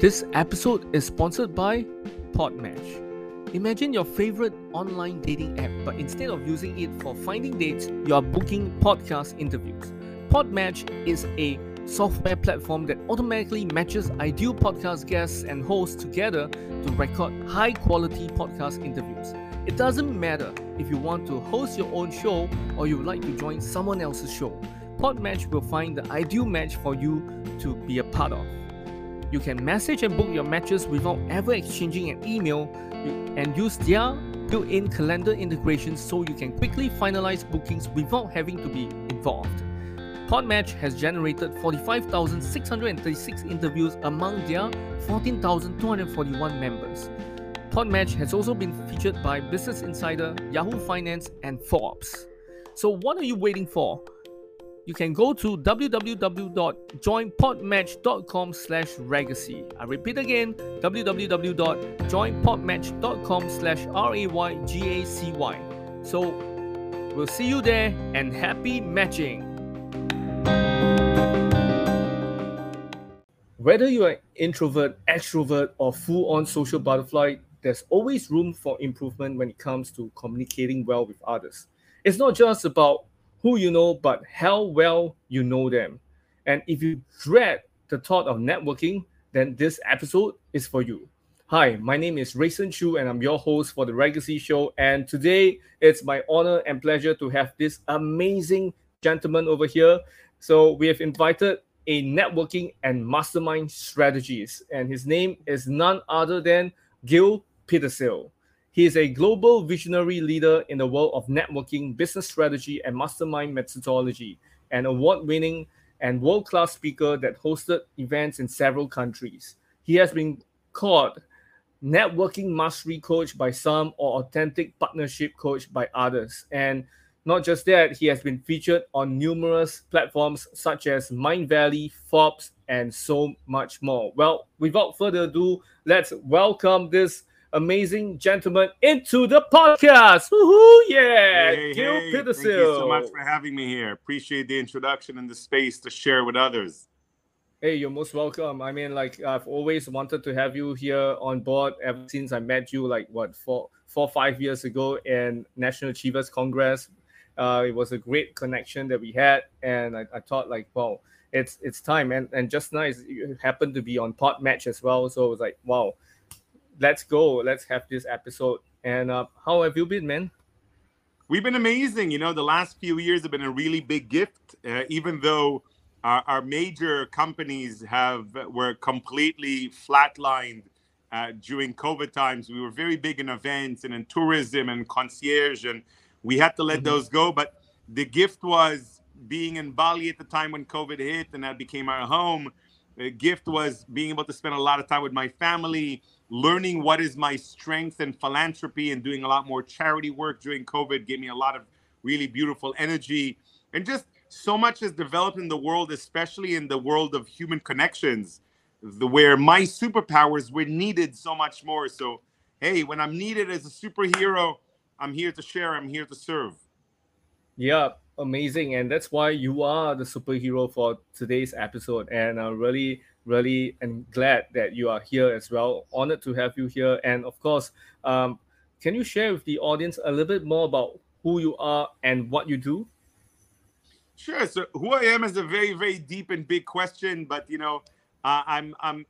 This episode is sponsored by Podmatch. Imagine your favorite online dating app, but instead of using it for finding dates, you are booking podcast interviews. Podmatch is a software platform that automatically matches ideal podcast guests and hosts together to record high-quality podcast interviews. It doesn't matter if you want to host your own show or you would like to join someone else's show. Podmatch will find the ideal match for you to be a part of. You can message and book your matches without ever exchanging an email and use their built-in calendar integration so you can quickly finalize bookings without having to be involved. Podmatch has generated 45,636 interviews among their 14,241 members. Podmatch has also been featured by Business Insider, Yahoo Finance, and Forbes. So what are you waiting for? You can go to www.joinpodmatch.com/ragacy. I repeat again, www.joinpodmatch.com/raygacy. So we'll see you there and happy matching. Whether you are introvert, extrovert, or full-on social butterfly, there's always room for improvement when it comes to communicating well with others. It's not just about who you know, but how well you know them. And if you dread the thought of networking, then this episode is for you. Hi, my name is Rayson Chu, and I'm your host for The Ragacy Show. And today, it's my honor and pleasure to have this amazing gentleman over here. So we have invited a networking and mastermind strategist, and his name is none other than Gil Petersil. He is a global visionary leader in the world of networking, business strategy, and mastermind methodology, an award-winning and world-class speaker that hosted events in several countries. He has been called networking mastery coach by some or authentic partnership coach by others. And not just that, he has been featured on numerous platforms such as Mindvalley, Forbes, and so much more. Well, without further ado, let's welcome this amazing gentleman into the podcast. Woohoo! Yeah, Gil Petersil. Thank you so much for having me here. Appreciate the introduction and the space to share with others. Hey, you're most welcome. I mean, I've always wanted to have you here on board ever since I met you, 5 years ago in National Achievers Congress. It was a great connection that we had, and I thought wow, it's time. And just nice, you happened to be on Podmatch as well, so it was like, wow. Let's go. Let's have this episode. And how have you been, man? We've been amazing. You know, the last few years have been a really big gift. Even though our major companies were completely flatlined during COVID times, we were very big in events and in tourism and concierge, and we had to let those go. But the gift was being in Bali at the time when COVID hit, and that became our home. The gift was being able to spend a lot of time with my family, learning what is my strength and philanthropy, and doing a lot more charity work during COVID gave me a lot of really beautiful energy. And just so much has developed in the world, especially in the world of human connections, where my superpowers were needed so much more. So, hey, when I'm needed as a superhero, I'm here to share, I'm here to serve. Yeah, amazing. And that's why you are the superhero for today's episode. And I'm really am glad that you are here as well. Honored to have you here. And of course, can you share with the audience a little bit more about who you are and what you do? Sure. So who I am is a very, very deep and big question. But, you know, I'm a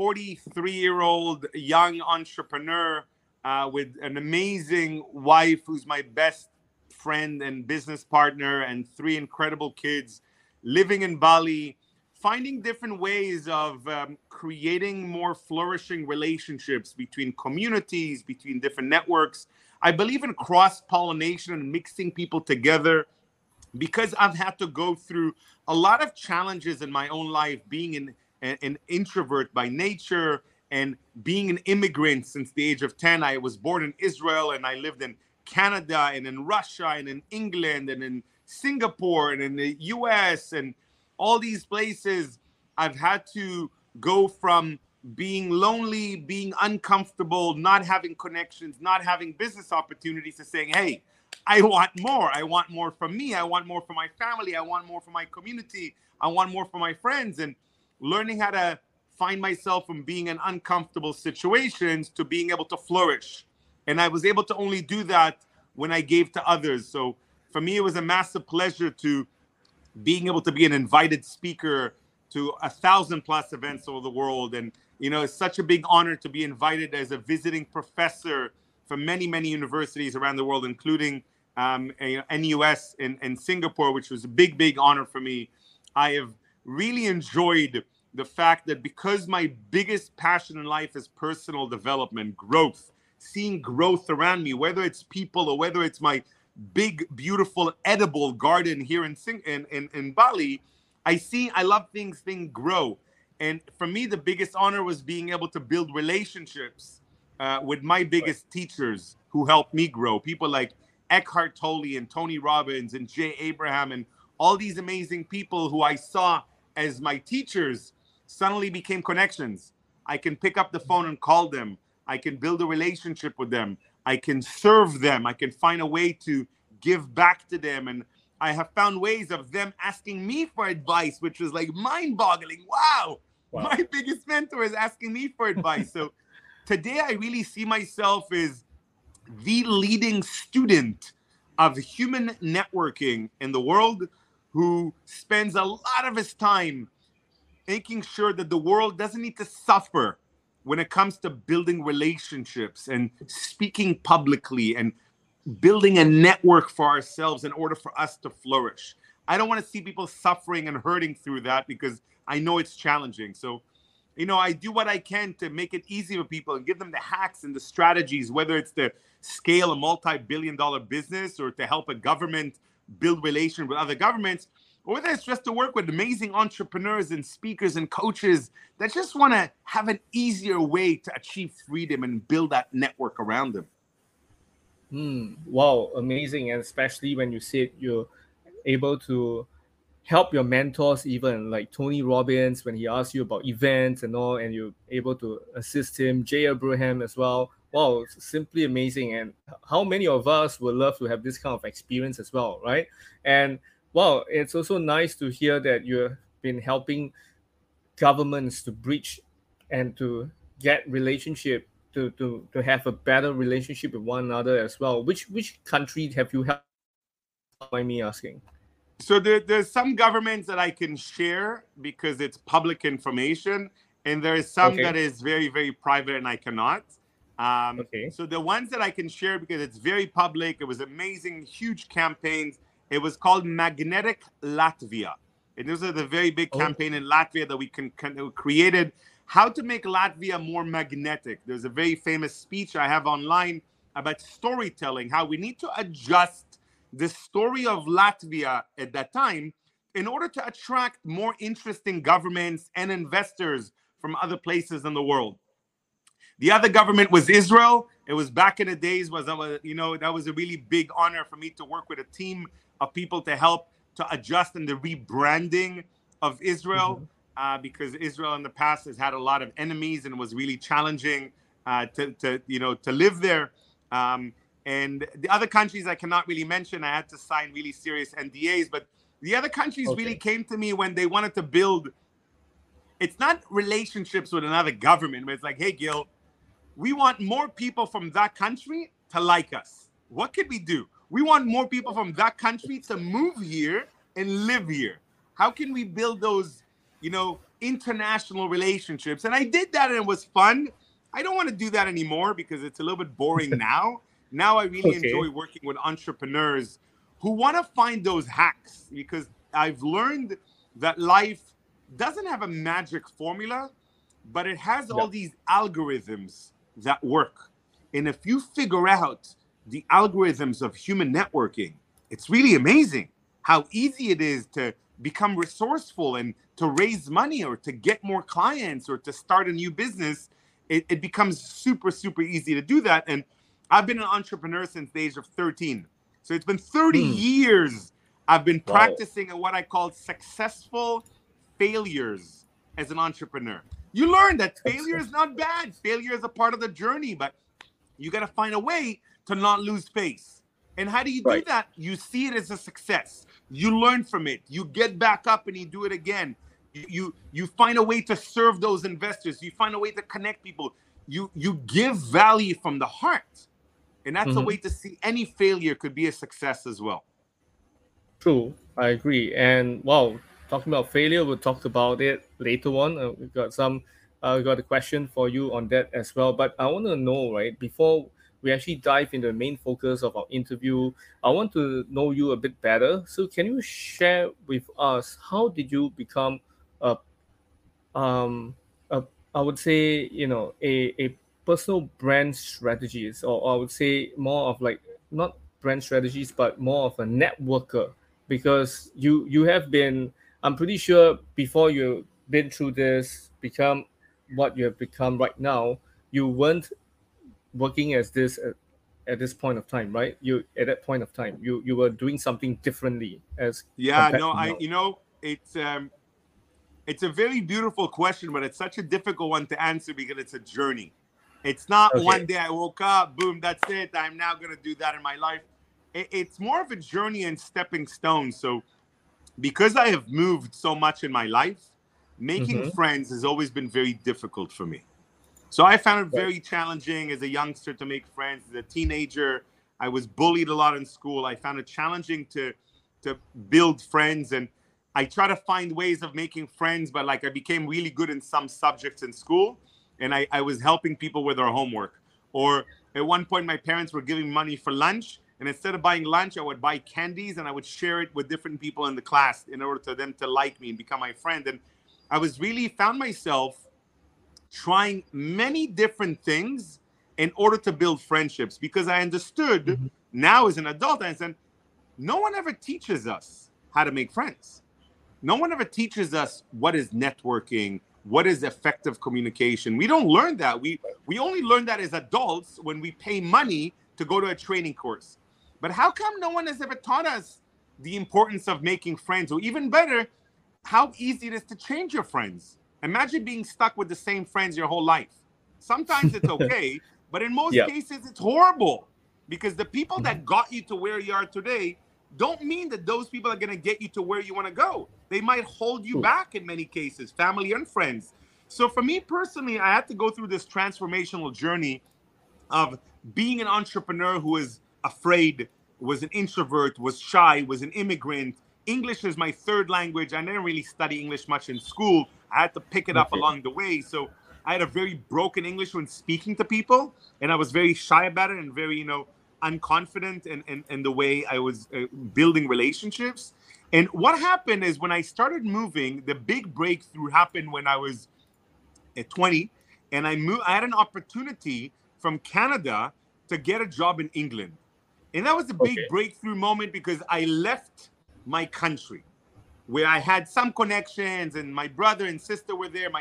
43-year-old young entrepreneur with an amazing wife who's my best friend and business partner, and 3 incredible kids, living in Bali, finding different ways of creating more flourishing relationships between communities, between different networks. I believe in cross-pollination and mixing people together, because I've had to go through a lot of challenges in my own life, being an introvert by nature and being an immigrant since the age of 10. I was born in Israel, and I lived in Canada and in Russia and in England and in Singapore and in the US and all these places. I've had to go from being lonely, being uncomfortable, not having connections, not having business opportunities, to saying, hey, I want more. I want more from me. I want more for my family. I want more for my community. I want more for my friends. And learning how to find myself from being in uncomfortable situations to being able to flourish. And I was able to only do that when I gave to others. So for me, it was a massive pleasure to being able to be an invited speaker to 1,000+ events over the world. And, you know, it's such a big honor to be invited as a visiting professor from many, many universities around the world, including NUS in Singapore, which was a big, big honor for me. I have really enjoyed the fact that because my biggest passion in life is personal development, growth, seeing growth around me, whether it's people or whether it's my big, beautiful, edible garden here in Bali, I love things grow. And for me, the biggest honor was being able to build relationships with my biggest teachers who helped me grow. People like Eckhart Tolle and Tony Robbins and Jay Abraham and all these amazing people who I saw as my teachers suddenly became connections. I can pick up the phone and call them. I can build a relationship with them. I can serve them. I can find a way to give back to them. And I have found ways of them asking me for advice, which was like mind-boggling. Wow. My biggest mentor is asking me for advice. So today I really see myself as the leading student of human networking in the world, who spends a lot of his time making sure that the world doesn't need to suffer when it comes to building relationships and speaking publicly and building a network for ourselves in order for us to flourish. I don't want to see people suffering and hurting through that, because I know it's challenging. So, you know, I do what I can to make it easy for people and give them the hacks and the strategies, whether it's to scale a multi-billion-dollar business or to help a government build relations with other governments, or whether it's just to work with amazing entrepreneurs and speakers and coaches that just want to have an easier way to achieve freedom and build that network around them. Wow, amazing. And especially when you said you're able to help your mentors, even like Tony Robbins, when he asks you about events and all, and you're able to assist him, Jay Abraham as well. Wow, it's simply amazing. And how many of us would love to have this kind of experience as well, right? And wow, it's also nice to hear that you've been helping governments to breach and to get relationship to have a better relationship with one another as well. Which country have you helped? Mind me asking. So there's some governments that I can share because it's public information, and there is some that is very, very private and I cannot. So the ones that I can share because it's very public, it was amazing, huge campaigns. It was called Magnetic Latvia. And those are the very big campaign in Latvia that we created. How to make Latvia more magnetic. There's a very famous speech I have online about storytelling, how we need to adjust the story of Latvia at that time in order to attract more interesting governments and investors from other places in the world. The other government was Israel. It was back in the days, that was a really big honor for me to work with a team of people to help to adjust in the rebranding of Israel, because Israel in the past has had a lot of enemies and was really challenging to live there. And the other countries I cannot really mention. I had to sign really serious NDAs, but the other countries really came to me when they wanted to build. It's not relationships with another government, but it's like, hey, Gil, we want more people from that country to like us. What could we do? We want more people from that country to move here and live here. How can we build those, international relationships? And I did that and it was fun. I don't want to do that anymore because it's a little bit boring now. Now I really enjoy working with entrepreneurs who want to find those hacks, because I've learned that life doesn't have a magic formula, but it has all these algorithms that work. And if you figure out the algorithms of human networking, it's really amazing how easy it is to become resourceful and to raise money or to get more clients or to start a new business. It becomes super, super easy to do that. And I've been an entrepreneur since the age of 13. So it's been 30 years I've been practicing at what I call successful failures as an entrepreneur. You learn that failure is not bad. Failure is a part of the journey, but you got to find a way to not lose face. And how do you do that? You see it as a success. You learn from it. You get back up and you do it again. You find a way to serve those investors. You find a way to connect people. You give value from the heart, and that's a way to see any failure could be a success as well. True, I agree. And wow, talking about failure, we'll talk about it later on. We got a question for you on that as well. But I want to know, right, before we actually dive into the main focus of our interview, I want to know you a bit better. So, can you share with us how did you become a a, I would say, a personal brand strategist, or I would say more of like not brand strategies, but more of a networker, because you have been, I'm pretty sure before you've been through this, become what you have become right now, you weren't working as this at this point of time, right? You at that point of time, you were doing something differently as Yeah, compared no, to I now. you know it's a very beautiful question, but it's such a difficult one to answer because it's a journey. It's not one Okay. day I woke up, boom, that's it. I'm now going to do that in my life. It's more of a journey and stepping stones. So, because I have moved so much in my life, making Mm-hmm. friends has always been very difficult for me. So, I found it Right. very challenging as a youngster to make friends. As a teenager, I was bullied a lot in school. I found it challenging to build friends, and I try to find ways of making friends, but like I became really good in some subjects in school, and I was helping people with their homework. Or at one point, my parents were giving money for lunch, and instead of buying lunch, I would buy candies and I would share it with different people in the class in order for them to like me and become my friend. And I was really found myself trying many different things in order to build friendships because I understood Mm-hmm. now as an adult, I said, no one ever teaches us how to make friends. No one ever teaches us what is networking, what is effective communication. We don't learn that. We only learn that as adults when we pay money to go to a training course. But how come no one has ever taught us the importance of making friends? Or even better, how easy it is to change your friends. Imagine being stuck with the same friends your whole life. Sometimes it's okay, but in most Yeah. cases, it's horrible because the people Mhm. that got you to where you are today don't mean that those people are going to get you to where you want to go. They might hold you True. back in many cases, family and friends. So for me personally, I had to go through this transformational journey of being an entrepreneur who was afraid, was an introvert, was shy, was an immigrant. English is my third language. I didn't really study English much in school. I had to pick it up Okay. along the way. So I had a very broken English when speaking to people, and I was very shy about it and very, unconfident in the way I was building relationships. And what happened is when I started moving, the big breakthrough happened when I was at 20, and I moved. I had an opportunity from Canada to get a job in England, and that was a big Okay. breakthrough moment because I left my country where I had some connections, and my brother and sister were there.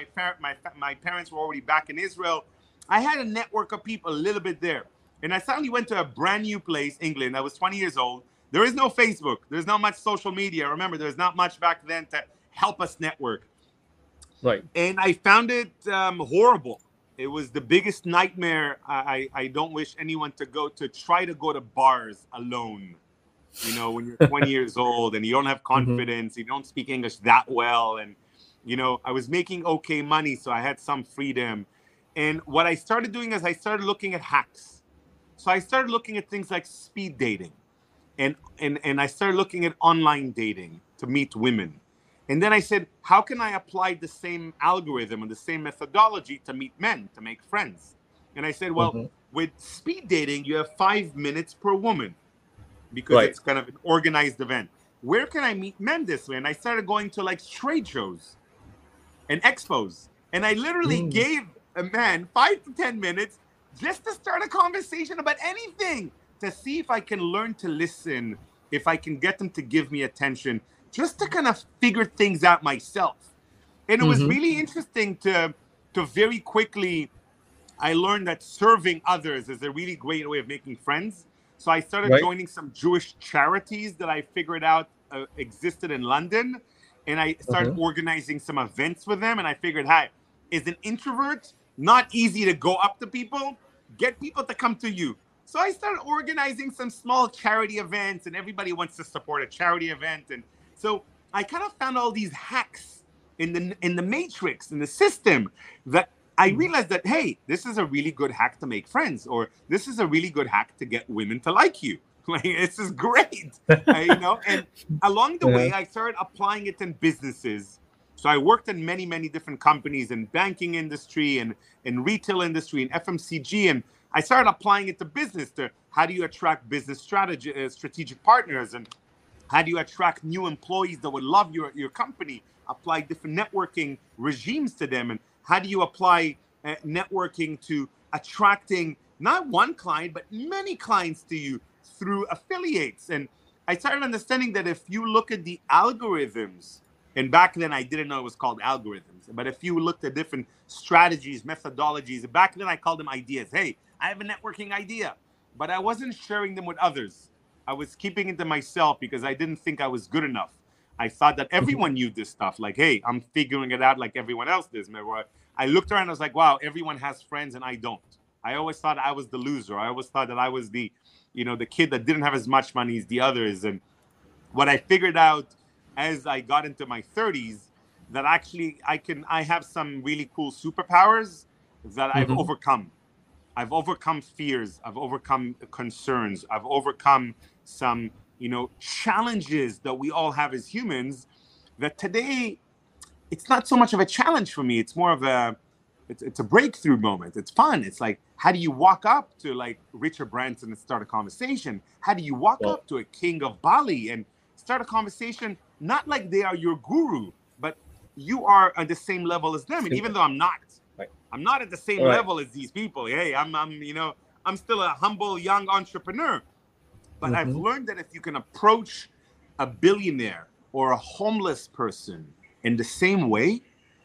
My parents were already back in Israel. I had a network of people a little bit there, and I suddenly went to a brand new place, England. I was 20 years old. There is no Facebook. There's not much social media. Remember, there's not much back then to help us network, Right. and I found it horrible. It was the biggest nightmare. I don't wish anyone to try to go to bars alone. When you're 20 years old and you don't have Mm-hmm. confidence, you don't speak English that well. And, I was making okay money, so I had some freedom. And what I started doing is I started looking at hacks. So I started looking at things like speed dating, and I started looking at online dating to meet women. And then I said, how can I apply the same algorithm and the same methodology to meet men, to make friends? And I said, well, Mm-hmm. with speed dating, you have 5 minutes per woman because Right. it's kind of an organized event. Where can I meet men this way? And I started going to like trade shows and expos. And I literally Mm. gave a man 5 to 10 minutes just to start a conversation about anything to see if I can learn to listen, if I can get them to give me attention, just to kind of figure things out myself. And it was Mm-hmm. really interesting to very quickly I learned that serving others is a really great way of making friends. So I started Right. joining some Jewish charities that I figured out existed in London. And I started Mm-hmm. organizing some events with them. And I figured, hi, as an introvert, not easy to go up to people, get people to come to you. So I started organizing some small charity events, and everybody wants to support a charity event. And so I kind of found all these hacks in the matrix, in the system, that I realized that, hey, this is a really good hack to make friends, or this is a really good hack to get women to like you. Like, this is great, And along the way, I started applying it in businesses. So I worked in many, many different companies in banking industry and in retail industry and FMCG, and I started applying it to business. To how do you attract business strategic partners, and how do you attract new employees that would love your company? Apply different networking regimes to them. And how do you apply networking to attracting not one client, but many clients to you through affiliates? And I started understanding that if you look at the algorithms, and back then I didn't know it was called algorithms, but if you looked at different strategies, methodologies, back then I called them ideas. Hey, I have a networking idea, but I wasn't sharing them with others. I was keeping it to myself because I didn't think I was good enough. I thought that everyone knew this stuff. Like, hey, I'm figuring it out like everyone else does. I looked around, I was like, wow, everyone has friends and I don't. I always thought I was the loser. I always thought that I was the kid that didn't have as much money as the others. And what I figured out as I got into my 30s, that actually I have some really cool superpowers that I've overcome. I've overcome fears. I've overcome concerns. I've overcome some, challenges that we all have as humans, that today it's not so much of a challenge for me. It's more of it's a breakthrough moment. It's fun. It's like, how do you walk up to like Richard Branson and start a conversation? How do you walk up to a king of Bali and start a conversation? Not like they are your guru, but you are at the same level as them. And even though I'm not, I'm not at the same level as these people. Hey, I'm still a humble young entrepreneur. But I've learned that if you can approach a billionaire or a homeless person in the same way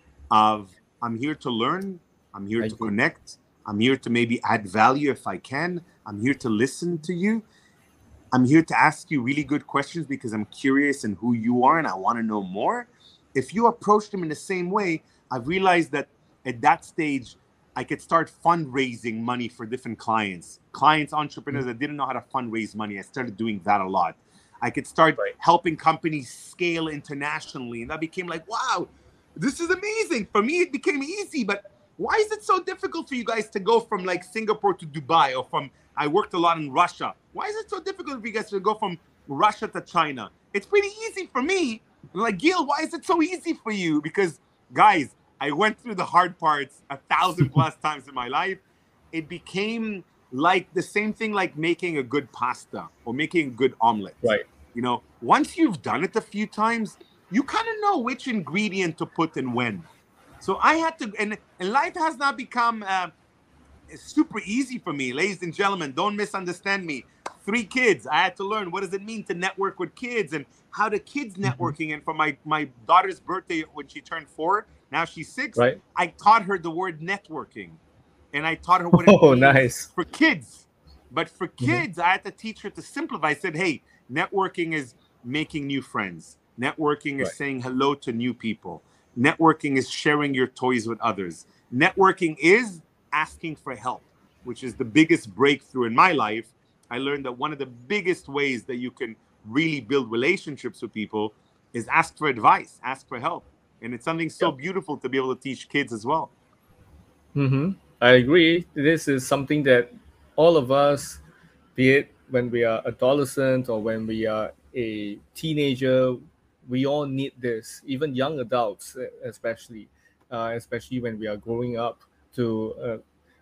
of, I'm here to learn, I'm here to connect, I'm here to maybe add value if I can, I'm here to listen to you, I'm here to ask you really good questions because I'm curious in who you are and I want to know more. If you approach them in the same way, I've realized that at that stage, I could start fundraising money for different clients, entrepreneurs that didn't know how to fundraise money. I started doing that a lot. I could start helping companies scale internationally. And that became like, wow, this is amazing. For me, it became easy. But why is it so difficult for you guys to go from like Singapore to Dubai, or I worked a lot in Russia. Why is it so difficult for you guys to go from Russia to China? It's pretty easy for me. I'm like, Gil, why is it so easy for you? Because guys, I went through the hard parts 1,000+ times in my life. It became like the same thing like making a good pasta or making a good omelet. Right. Once you've done it a few times, you kind of know which ingredient to put and when. So I had to, and life has not become super easy for me. Ladies and gentlemen, don't misunderstand me. 3 kids. I had to learn what does it mean to network with kids and how do kids networking. And for my daughter's birthday when she turned 4, now she's 6, I taught her the word networking. And I taught her what it means for kids. But for kids, I had to teach her to simplify. I said, hey, networking is making new friends. Networking is saying hello to new people. Networking is sharing your toys with others. Networking is asking for help, which is the biggest breakthrough in my life. I learned that one of the biggest ways that you can really build relationships with people is ask for advice, ask for help. And it's something so beautiful to be able to teach kids as well. I agree. This is something that all of us, be it when we are adolescent or when we are a teenager, we all need this. Even young adults, especially when we are growing up to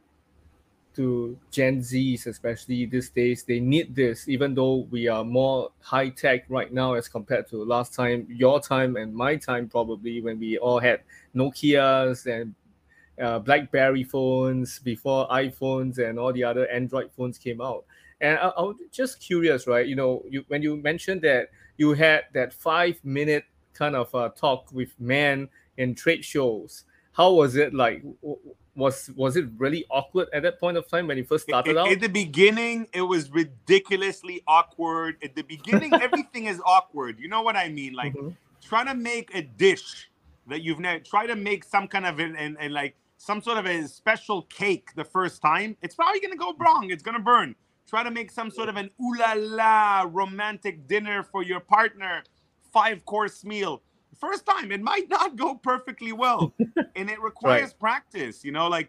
Gen Zs, especially these days, they need this. Even though we are more high tech right now as compared to last time, your time and my time, probably when we all had Nokias and BlackBerry phones before iPhones and all the other Android phones came out. And I was just curious, right? When you mentioned that you had that 5-minute kind of talk with men in trade shows, how was it like? Was it really awkward at that point of time when you first started out? At the beginning, it was ridiculously awkward. At the beginning, everything is awkward. You know what I mean? Like trying to make a dish that you've never try to make some kind of and like some sort of a special cake the first time. It's probably gonna go wrong. It's gonna burn. Try to make some sort of an ooh la la romantic dinner for your partner, 5-course meal. first time. It might not go perfectly well. And it requires practice, you know, like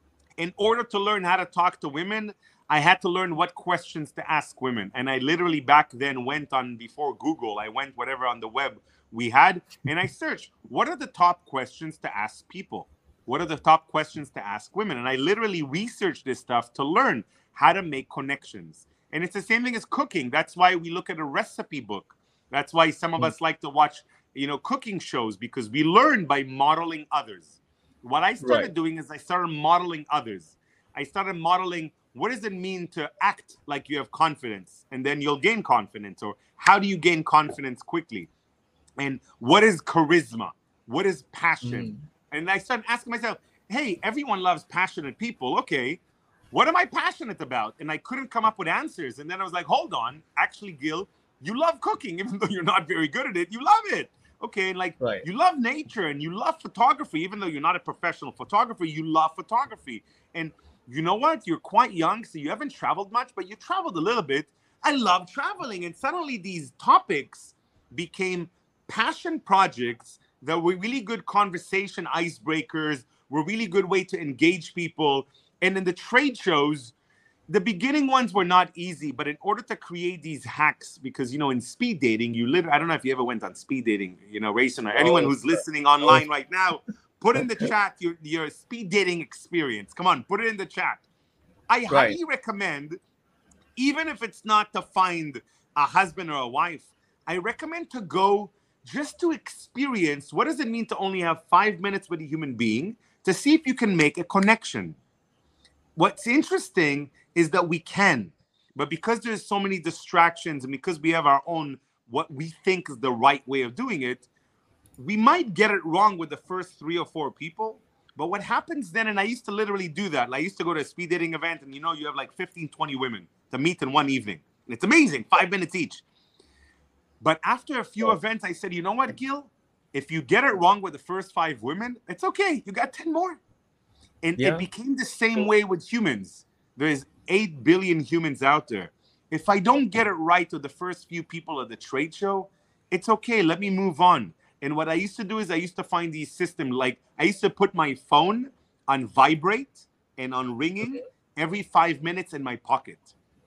in order to learn how to talk to women, I had to learn what questions to ask women. And I literally back then went on, before Google, I went whatever on the web we had, and I searched, what are the top questions to ask people? What are the top questions to ask women? And I literally researched this stuff to learn how to make connections. And it's the same thing as cooking. That's why we look at a recipe book. That's why some of us like to watch, you know, cooking shows, because we learn by modeling others. What I started doing is I started modeling others. I started modeling, what does it mean to act like you have confidence, and then you'll gain confidence? Or how do you gain confidence quickly? And what is charisma? What is passion? And I started asking myself, hey, everyone loves passionate people. Okay, what am I passionate about? And I couldn't come up with answers. And then I was like, hold on. Actually, Gil, you love cooking, even though you're not very good at it. You love it. Okay, and like you love nature and you love photography, even though you're not a professional photographer, you love photography. And you know what? You're quite young, so you haven't traveled much, but you traveled a little bit. I love traveling. And suddenly these topics became passion projects that were really good conversation icebreakers, were really good way to engage people. And in the trade shows, the beginning ones were not easy, but in order to create these hacks, because, you know, in speed dating, you literally, I don't know if you ever went on speed dating, you know, Rayson, or anyone who's listening online right now, put in the chat your speed dating experience. Come on, put it in the chat. I highly recommend, even if it's not to find a husband or a wife, I recommend to go just to experience what does it mean to only have 5 minutes with a human being, to see if you can make a connection. What's interesting is that we can, but because there's so many distractions and because we have our own, what we think is the right way of doing it, we might get it wrong with the first 3 or 4 people. But what happens then, and I used to literally do that. I used to go to a speed dating event, and you know, you have like 15, 20 women to meet in one evening. And it's amazing, 5 minutes each. But after a few events, I said, you know what, Gil? If you get it wrong with the first 5 women, it's okay. You got 10 more. And it became the same way with humans. There's 8 billion humans out there. If I don't get it right with the first few people at the trade show, it's okay. Let me move on. And what I used to do is I used to find these systems, like I used to put my phone on vibrate and on ringing every 5 minutes in my pocket.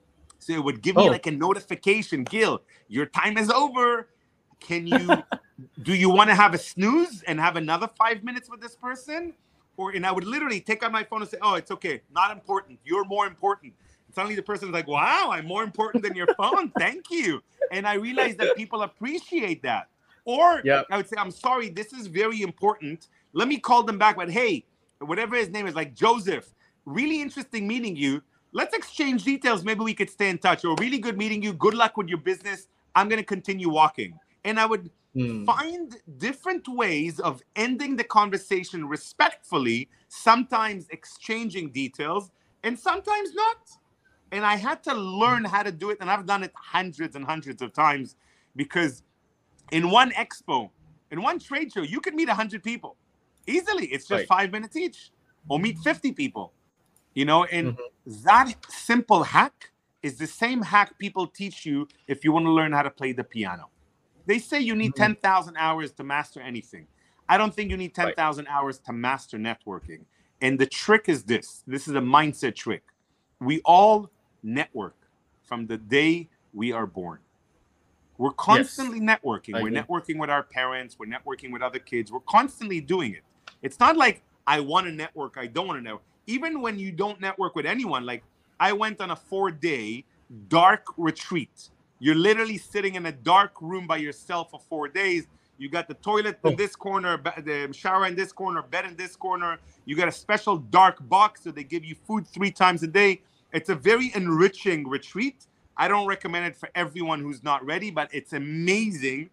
So it would give me like a notification, Gil, your time is over. Can you, do you want to have a snooze and have another 5 minutes with this person? Or, and I would literally take out my phone and say, oh, it's okay. Not important. You're more important. And suddenly the person's like, wow, I'm more important than your phone. Thank you. And I realized that people appreciate that. Or I would say, I'm sorry, this is very important. Let me call them back. But hey, whatever his name is, like Joseph, really interesting meeting you. Let's exchange details. Maybe we could stay in touch. Or really good meeting you. Good luck with your business. I'm going to continue walking. And I would find different ways of ending the conversation respectfully, sometimes exchanging details, and sometimes not. And I had to learn how to do it. And I've done it hundreds and hundreds of times, because in one expo, in one trade show, you could meet 100 people easily. It's just 5 minutes each, or meet 50 people, you know, and that simple hack is the same hack people teach you if you want to learn how to play the piano. They say you need 10,000 hours to master anything. I don't think you need 10,000 hours to master networking. And the trick is this. This is a mindset trick. We all network from the day we are born. We're constantly networking. We're networking with our parents. We're networking with other kids. We're constantly doing it. It's not like I want to network, I don't want to network. Even when you don't network with anyone, like I went on a 4-day dark retreat. You're literally sitting in a dark room by yourself for 4 days. You got the toilet in this corner, the shower in this corner, bed in this corner. You got a special dark box, so they give you food 3 times a day. It's a very enriching retreat. I don't recommend it for everyone who's not ready, but it's amazing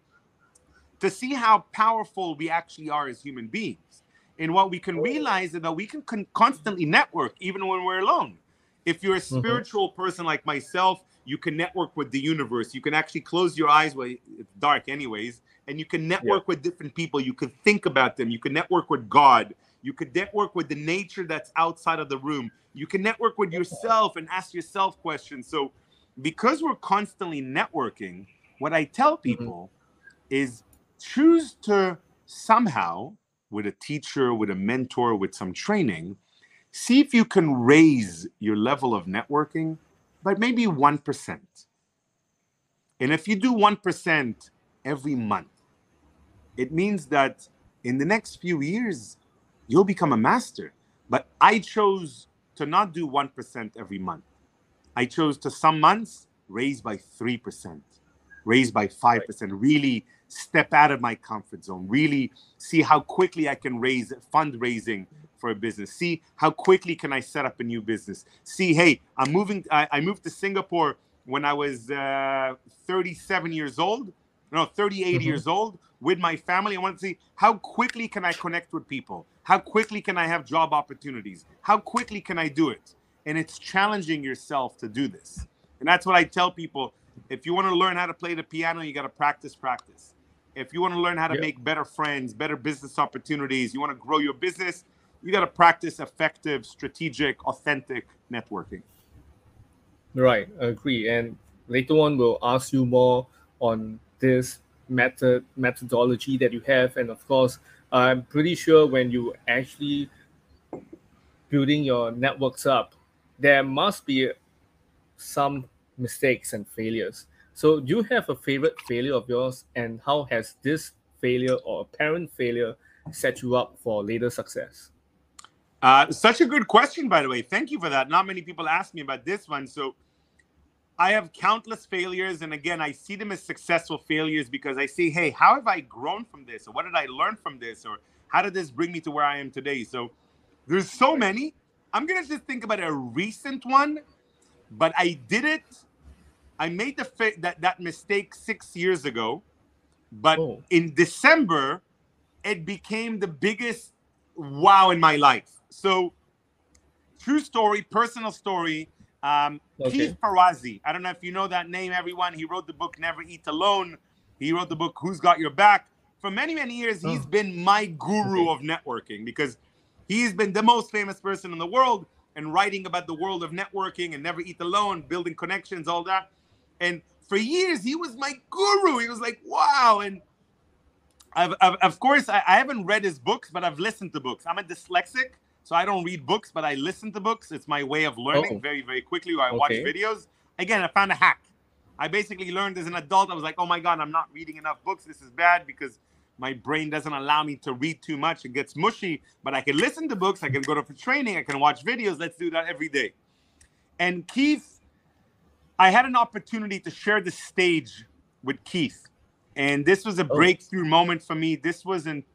to see how powerful we actually are as human beings. And what we can realize is that we can constantly network even when we're alone. If you're a spiritual person like myself, you can network with the universe. You can actually close your eyes, well, it's dark anyways, and you can network with different people. You can think about them. You can network with God. You could network with the nature that's outside of the room. You can network with yourself and ask yourself questions. So because we're constantly networking, what I tell people is choose to somehow, with a teacher, with a mentor, with some training, see if you can raise your level of networking by maybe 1%. And if you do 1% every month, it means that in the next few years, you'll become a master. But I chose to not do 1% every month. I chose to some months raise by 3%, raise by 5%, really step out of my comfort zone, really see how quickly I can raise fundraising for a business, see how quickly can I set up a new business, see, hey, I moved to Singapore when I was 37 years old, no, 38 years old with my family. I want to see how quickly can I connect with people? How quickly can I have job opportunities? How quickly can I do it? And it's challenging yourself to do this. And that's what I tell people. If you want to learn how to play the piano, you got to practice. If you want to learn how to make better friends, better business opportunities, you want to grow your business, you got to practice effective, strategic, authentic networking. Right, I agree. And later on, we'll ask you more on this methodology that you have. And of course, I'm pretty sure when you actually building your networks up, there must be some mistakes and failures. So do you have a favorite failure of yours, and how has this failure or apparent failure set you up for later success? Such a good question, by the way. Thank you for that. Not many people ask me about this one. So I have countless failures. And again, I see them as successful failures because I say, hey, how have I grown from this? Or what did I learn from this? Or how did this bring me to where I am today? So there's so many. I'm going to just think about a recent one, but I did it. I made that mistake 6 years ago. But in December, it became the biggest wow in my life. So true story, personal story. Keith Ferrazzi. I don't know if you know that name, everyone. He wrote the book Never Eat Alone. He wrote the book Who's Got Your Back. For many, many years, he's been my guru of networking because he's been the most famous person in the world and writing about the world of networking and Never Eat Alone, building connections, all that. And for years, he was my guru. He was like, wow. And of course, I haven't read his books, but I've listened to books. I'm a dyslexic. So I don't read books, but I listen to books. It's my way of learning very, very quickly. Or I watch videos. Again, I found a hack. I basically learned as an adult. I was like, oh my God, I'm not reading enough books. This is bad because my brain doesn't allow me to read too much. It gets mushy, but I can listen to books. I can go to training. I can watch videos. Let's do that every day. And Keith, I had an opportunity to share the stage with Keith. And this was a breakthrough moment for me. This was in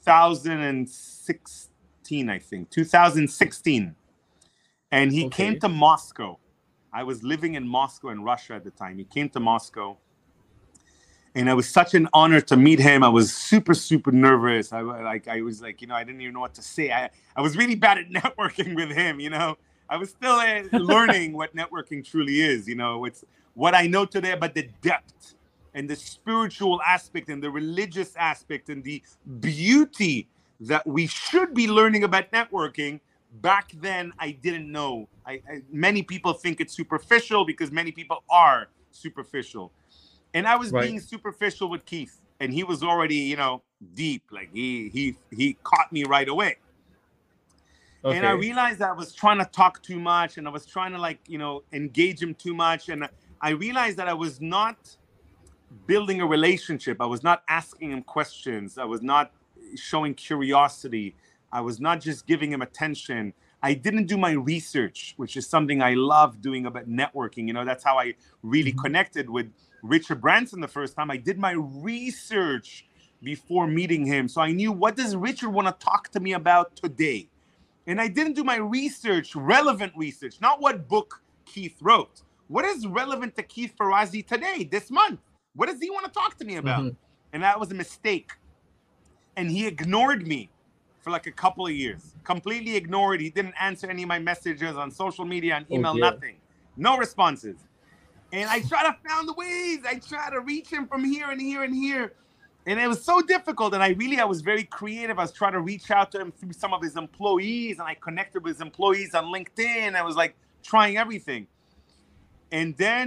2016. I think 2016, and he came to Moscow. I was living in Moscow in Russia at the time. He came to Moscow, and it was such an honor to meet him. I was super nervous. I was like, I didn't even know what to say. I was really bad at networking with him. I was still learning what networking truly is. It's what I know today about the depth and the spiritual aspect and the religious aspect and the beauty that we should be learning about networking. Back then, I didn't know. Many people think it's superficial because many people are superficial. And I was being superficial with Keith. And he was already, deep. Like he caught me right away. And I realized that I was trying to talk too much. And I was trying to engage him too much. And I realized that I was not building a relationship. I was not asking him questions. I was not showing curiosity. I was not just giving him attention. I didn't do my research, which is something I love doing about networking. That's how I really connected with Richard Branson the first time. I did my research before meeting him. So I knew, what does Richard want to talk to me about today? And I didn't do my research, relevant research, not what book Keith wrote. What is relevant to Keith Ferrazzi today, this month? What does he want to talk to me about? And that was a mistake. And he ignored me for like a couple of years. Completely ignored. He didn't answer any of my messages on social media and email, nothing. No responses. And I tried to find the ways. I tried to reach him from here and here and here. And it was so difficult. And I was very creative. I was trying to reach out to him through some of his employees. And I connected with his employees on LinkedIn. I was like trying everything. And then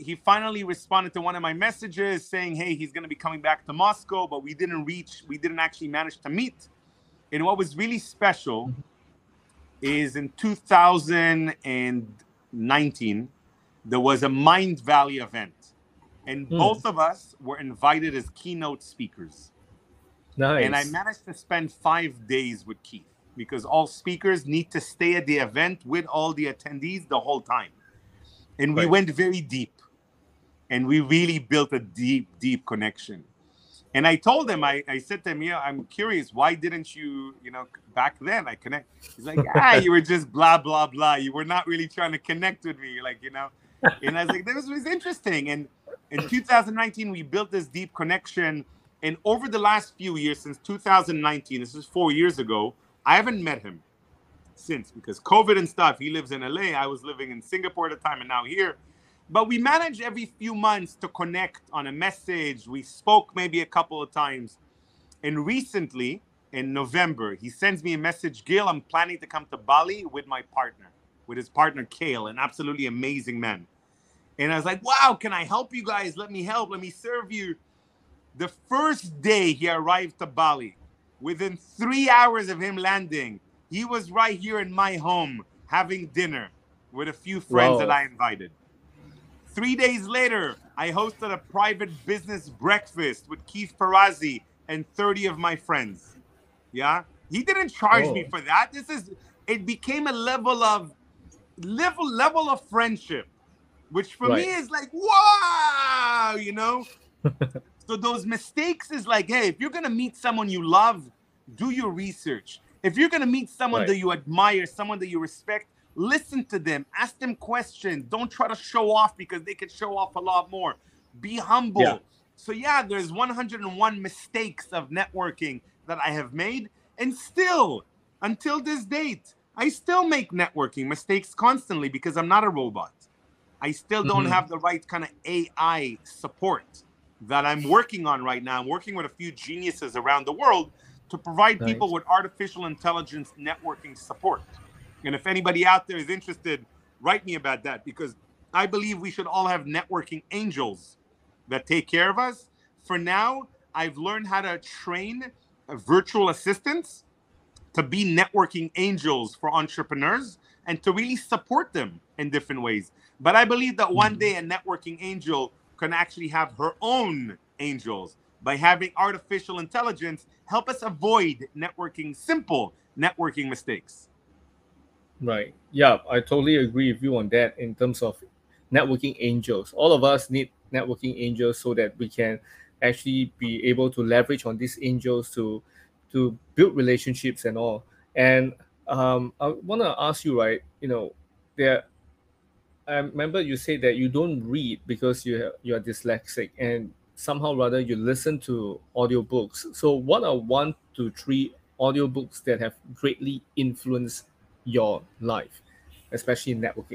he finally responded to one of my messages saying, hey, he's going to be coming back to Moscow, but we didn't actually manage to meet. And what was really special is in 2019, there was a Mind Valley event. And both of us were invited as keynote speakers. Nice. And I managed to spend 5 days with Keith because all speakers need to stay at the event with all the attendees the whole time. And we went very deep. And we really built a deep, deep connection. And I told him, I said to him, yeah, I'm curious, why didn't you, back then I connect? He's like, you were just blah, blah, blah. You were not really trying to connect with me. Like, And I was like, this was interesting. And in 2019, we built this deep connection. And over the last few years, since 2019, this is 4 years ago, I haven't met him since because COVID and stuff. He lives in LA. I was living in Singapore at the time and now here. But we manage every few months to connect on a message. We spoke maybe a couple of times. And recently, in November, he sends me a message, Gil, I'm planning to come to Bali with my partner, with his partner, Kale, an absolutely amazing man. And I was like, wow, can I help you guys? Let me help. Let me serve you. The first day he arrived to Bali, within 3 hours of him landing, he was right here in my home having dinner with a few friends that I invited. 3 days later, I hosted a private business breakfast with Keith Ferrazzi and 30 of my friends. Yeah, he didn't charge me for that. It became a level of friendship, which for me is like, wow, So those mistakes is like, hey, if you're gonna meet someone you love, do your research. If you're gonna meet someone that you admire, someone that you respect, listen to them, ask them questions. Don't try to show off because they can show off a lot more. Be humble. Yeah. So yeah, there's 101 mistakes of networking that I have made. And still, until this date, I still make networking mistakes constantly because I'm not a robot. I still don't have the right kind of AI support that I'm working on right now. I'm working with a few geniuses around the world to provide people with artificial intelligence networking support. And if anybody out there is interested, write me about that because I believe we should all have networking angels that take care of us. For now, I've learned how to train virtual assistants to be networking angels for entrepreneurs and to really support them in different ways. But I believe that one day a networking angel can actually have her own angels by having artificial intelligence help us avoid simple networking mistakes. Right. Yeah, I totally agree with you on that in terms of networking angels. All of us need networking angels so that we can actually be able to leverage on these angels to build relationships and all. And I want to ask you, right? There. I remember you said that you don't read because you are dyslexic, and somehow rather you listen to audiobooks. So, what are 1 to 3 audiobooks that have greatly influenced your life, especially in networking?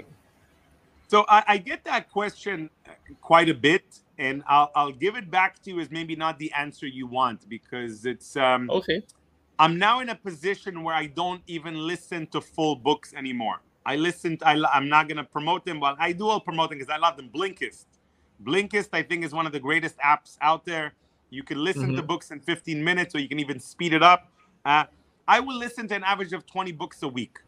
So I get that question quite a bit, and I'll give it back to you as maybe not the answer you want because it's okay. I'm now in a position where I don't even listen to full books anymore. I'm not going to promote them. Well, I do all promoting because I love them. Blinkist, I think, is one of the greatest apps out there. You can listen to books in 15 minutes, or you can even speed it up. I will listen to an average of 20 books a week.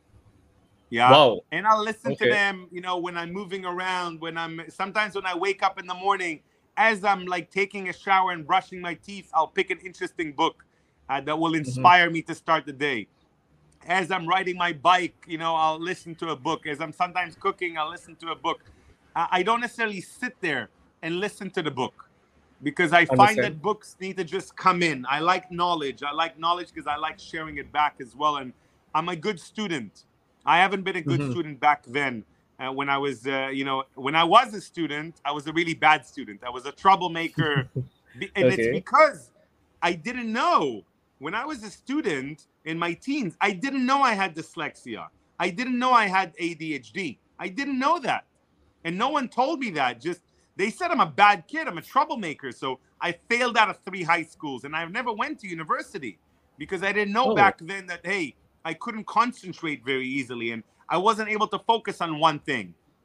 Yeah. Wow. And I'll listen to them, when I'm moving around, sometimes when I wake up in the morning, as I'm like taking a shower and brushing my teeth, I'll pick an interesting book that will inspire me to start the day. As I'm riding my bike, I'll listen to a book. As I'm sometimes cooking, I'll listen to a book. I don't necessarily sit there and listen to the book because I find that books need to just come in. I like knowledge. I like knowledge because I like sharing it back as well. And I'm a good student. I haven't been a good student back then. When I was, when I was a student, I was a really bad student. I was a troublemaker. And it's because I didn't know. When I was a student in my teens, I didn't know I had dyslexia. I didn't know I had ADHD. I didn't know that. And no one told me that. They said I'm a bad kid. I'm a troublemaker. So I failed out of 3 high schools. And I never went to university because I didn't know back then that, hey, I couldn't concentrate very easily. And I wasn't able to focus on one thing.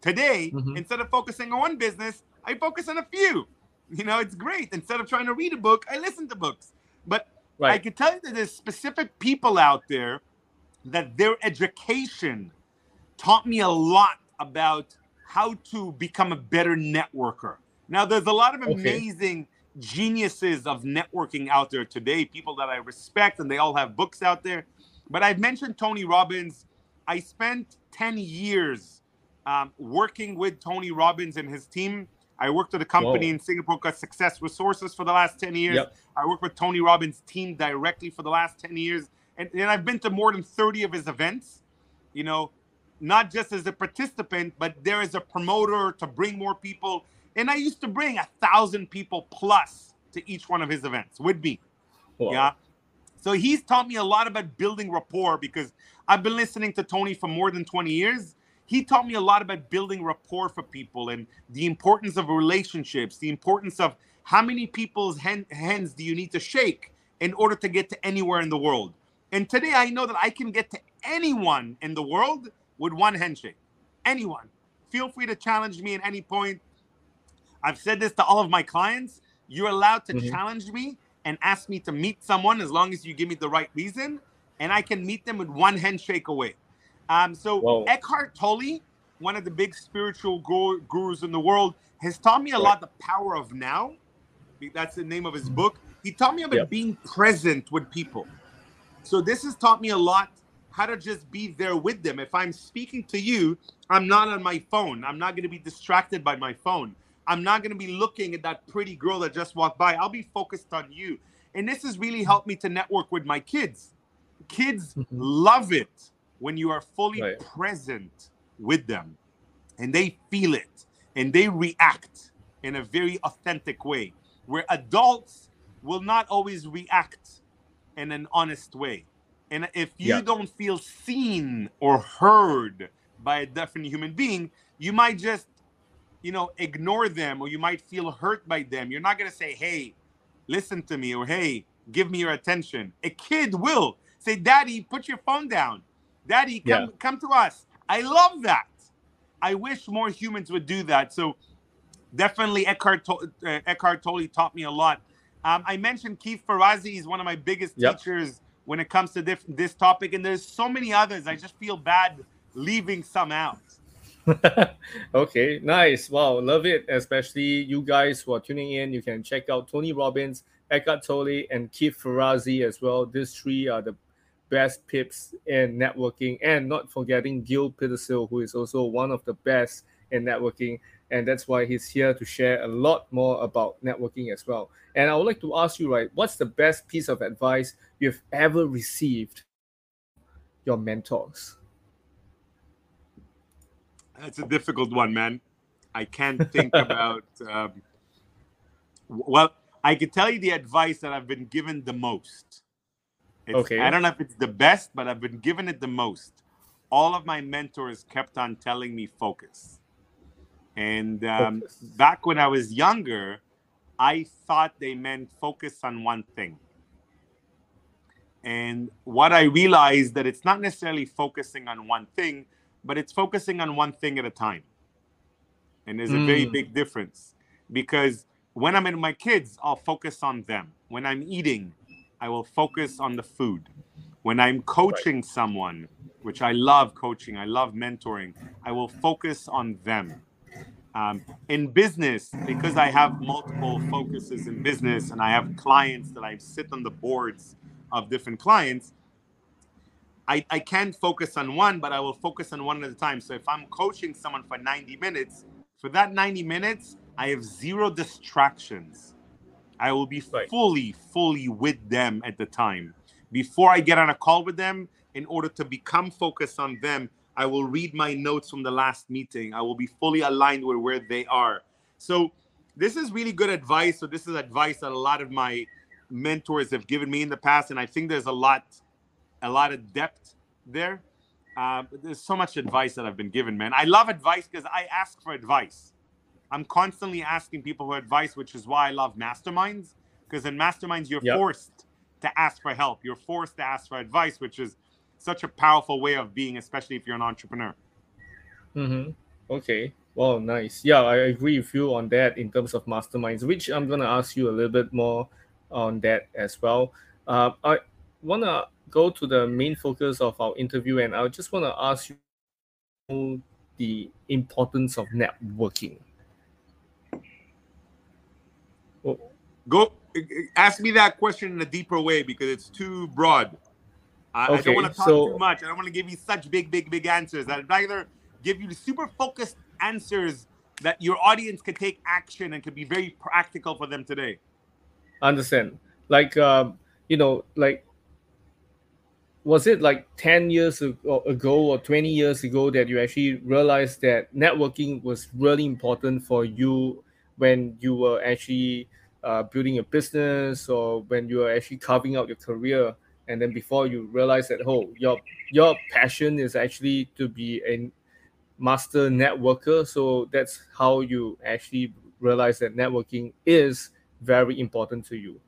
Today, Mm-hmm. instead of focusing on one business, I focus on a few. It's great. Instead of trying to read a book, I listen to books. But I Right. can tell you that there's specific people out there that their education taught me a lot about how to become a better networker. Now, there's a lot of Okay. amazing geniuses of networking out there today, people that I respect, and they all have books out there. But I've mentioned Tony Robbins. I spent 10 years working with Tony Robbins and his team. I worked at a company Whoa. in Singapore called Success Resources for the last 10 years. Yep. I worked with Tony Robbins' team directly for the last 10 years. And I've been to more than 30 of his events, you know, not just as a participant, but there is a promoter to bring more people. And I used to bring 1,000 people plus to each one of his events with me. Wow. Yeah. So he's taught me a lot about building rapport because I've been listening to Tony for more than 20 years. He taught me a lot about building rapport for people and the importance of relationships, the importance of how many people's hands do you need to shake in order to get to anywhere in the world. And today I know that I can get to anyone in the world with one handshake. Anyone. Feel free to challenge me at any point. I've said this to all of my clients. You're allowed to Mm-hmm. challenge me and ask me to meet someone as long as you give me the right reason, and I can meet them with one handshake away. So Wow. Eckhart Tolle, one of the big spiritual gurus in the world, has taught me a Right. lot the power of now. That's the name of his book. He taught me about Yep. being present with people. So this has taught me a lot how to just be there with them. If I'm speaking to you, I'm not on my phone. I'm not going to be distracted by my phone. I'm not going to be looking at that pretty girl that just walked by. I'll be focused on you. And this has really helped me to network with my kids. Kids Mm-hmm. love it when you are fully Right. present with them and they feel it and they react in a very authentic way, where adults will not always react in an honest way. And if you Yeah. don't feel seen or heard by a different human being, you might just, ignore them, or you might feel hurt by them. You're not going to say, hey, listen to me, or hey, give me your attention. A kid will say, Daddy, put your phone down. Daddy, Yeah. come to us. I love that. I wish more humans would do that. So definitely Eckhart Tolle taught me a lot. I mentioned Keith Ferrazzi. He's one of my biggest Yep. teachers when it comes to this topic. And there's so many others. I just feel bad leaving some out. Okay, nice. Wow, love it. Especially you guys who are tuning in, you can check out Tony Robbins, Eckhart Tolle, and Keith Ferrazzi as well. These three are the best pips in networking, and not forgetting Gil Petersil, who is also one of the best in networking. And that's why he's here to share a lot more about networking as well. And I would like to ask you, right, what's the best piece of advice you've ever received from your mentors? That's a difficult one, man. I can't think about. Well, I can tell you the advice that I've been given the most. Okay. I don't know if it's the best, but I've been given it the most. All of my mentors kept on telling me focus. And Focus. back when I was younger, I thought they meant focus on one thing. And what I realized that it's not necessarily focusing on one thing, but it's focusing on one thing at a time. And there's a very big difference, because when I'm with my kids, I'll focus on them. When I'm eating, I will focus on the food. When I'm coaching someone, which I love coaching, I love mentoring, I will focus on them. In business, because I have multiple focuses in business and I have clients that I sit on the boards of different clients, I can't focus on one, but I will focus on one at a time. So if I'm coaching someone for 90 minutes, for that 90 minutes, I have zero distractions. I will be Right. fully with them at the time. Before I get on a call with them, in order to become focused on them, I will read my notes from the last meeting. I will be fully aligned with where they are. So this is really good advice. So this is advice that a lot of my mentors have given me in the past. And I think there's a lot of depth there. But there's so much advice that I've been given, man. I love advice because I ask for advice. I'm constantly asking people for advice, which is why I love masterminds. Because in masterminds, you're Yep. forced to ask for help. You're forced to ask for advice, which is such a powerful way of being, especially if you're an entrepreneur. Mm-hmm. Okay. Well, nice. Yeah, I agree with you on that in terms of masterminds, which I'm gonna ask you a little bit more on that as well. I wanna go to the main focus of our interview, and I just wanna ask you the importance of networking. Oh, Go ask me that question in a deeper way because it's too broad. I don't want okay, to talk too so much. I don't want to give you such big answers. I'd rather give you the super focused answers that your audience could take action and could be very practical for them today. understand. Like, like was it like 10 years ago or 20 years ago that you actually realized that networking was really important for you when you were actually building a business or when you were actually carving out your career, and then before you realize that, oh, your passion is actually to be a master networker, so that's how you actually realize that networking is very important to you.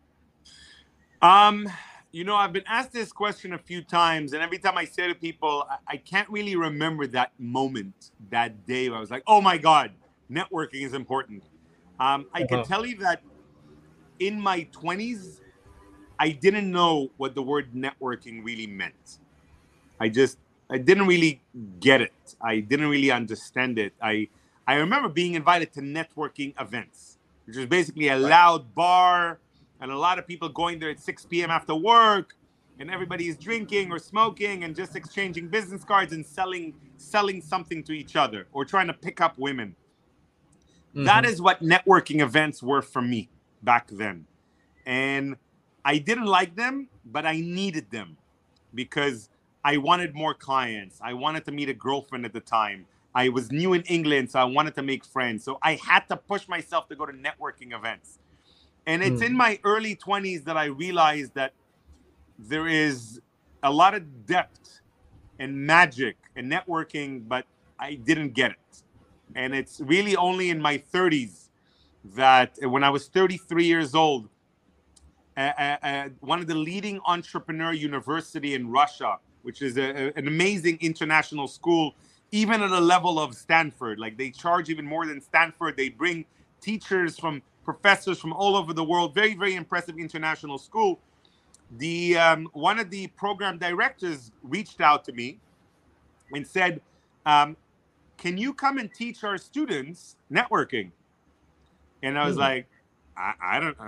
Um, I've been asked this question a few times, and every time I say to people, I can't really remember that moment, that day where I was like, oh my God, networking is important. I can Uh-huh. tell you that in my 20s, I didn't know what the word networking really meant. I just I didn't really get it. I didn't really understand it. I remember being invited to networking events, which was basically a Right. loud bar and a lot of people going there at 6 p.m. after work, and everybody is drinking or smoking and just exchanging business cards and selling something to each other or trying to pick up women. That Mm-hmm. is what networking events were for me back then. And I didn't like them, but I needed them because I wanted more clients. I wanted to meet a girlfriend at the time. I was new in England, so I wanted to make friends. So I had to push myself to go to networking events. And it's in Mm. my early 20s that I realized that there is a lot of depth and magic and networking, but I didn't get it. And it's really only in my 30s that when I was 33 years old, one of the leading entrepreneur university in Russia, which is an amazing international school, even at a level of Stanford. Like they charge even more than Stanford. They bring teachers from professors from all over the world. Very, very impressive international school. The one of the program directors reached out to me and said, um, "Can you come and teach our students networking?" And I was Mm. like, I don't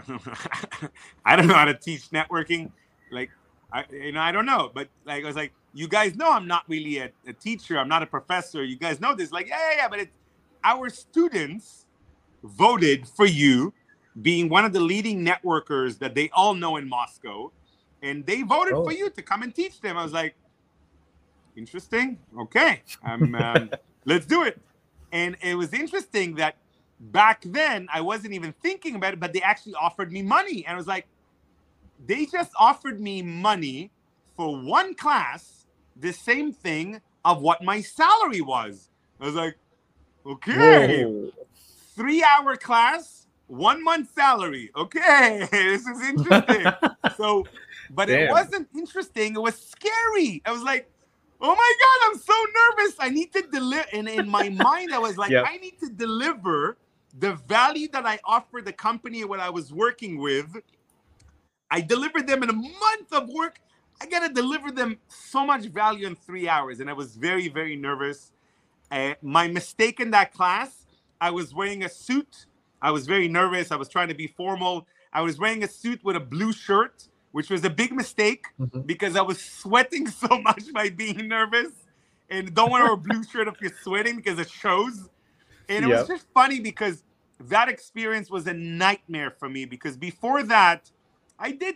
I don't know how to teach networking. Like I don't know. But like I was like, you guys know I'm not really a teacher. I'm not a professor. You guys know this. Like, yeah. But it's our students voted for you being one of the leading networkers that they all know in Moscow. And they voted for Oh. you to come and teach them. I was like, interesting. Okay. Let's do it. And it was interesting that back then I wasn't even thinking about it, but they actually offered me money. And I was like, they just offered me money for one class, the same thing of what my salary was. I was like, okay, Whoa. 3 hour class, 1 month salary. Okay, this is interesting. So, but it Damn. wasn't interesting. It was scary. I was like, oh my God, I'm so nervous. I need to deliver. And in my mind, I was like, Yep. I need to deliver the value that I offered the company what I was working with. I delivered them in a month of work. I got to deliver them so much value in 3 hours. And I was very, very nervous. My mistake in that class, I was wearing a suit. I was very nervous. I was trying to be formal. I was wearing a suit with a blue shirt, which was a big mistake Mhm. because I was sweating so much by being nervous. And don't wear a blue shirt if you're sweating because it shows. And it was Yep. just funny because that experience was a nightmare for me because before that, I did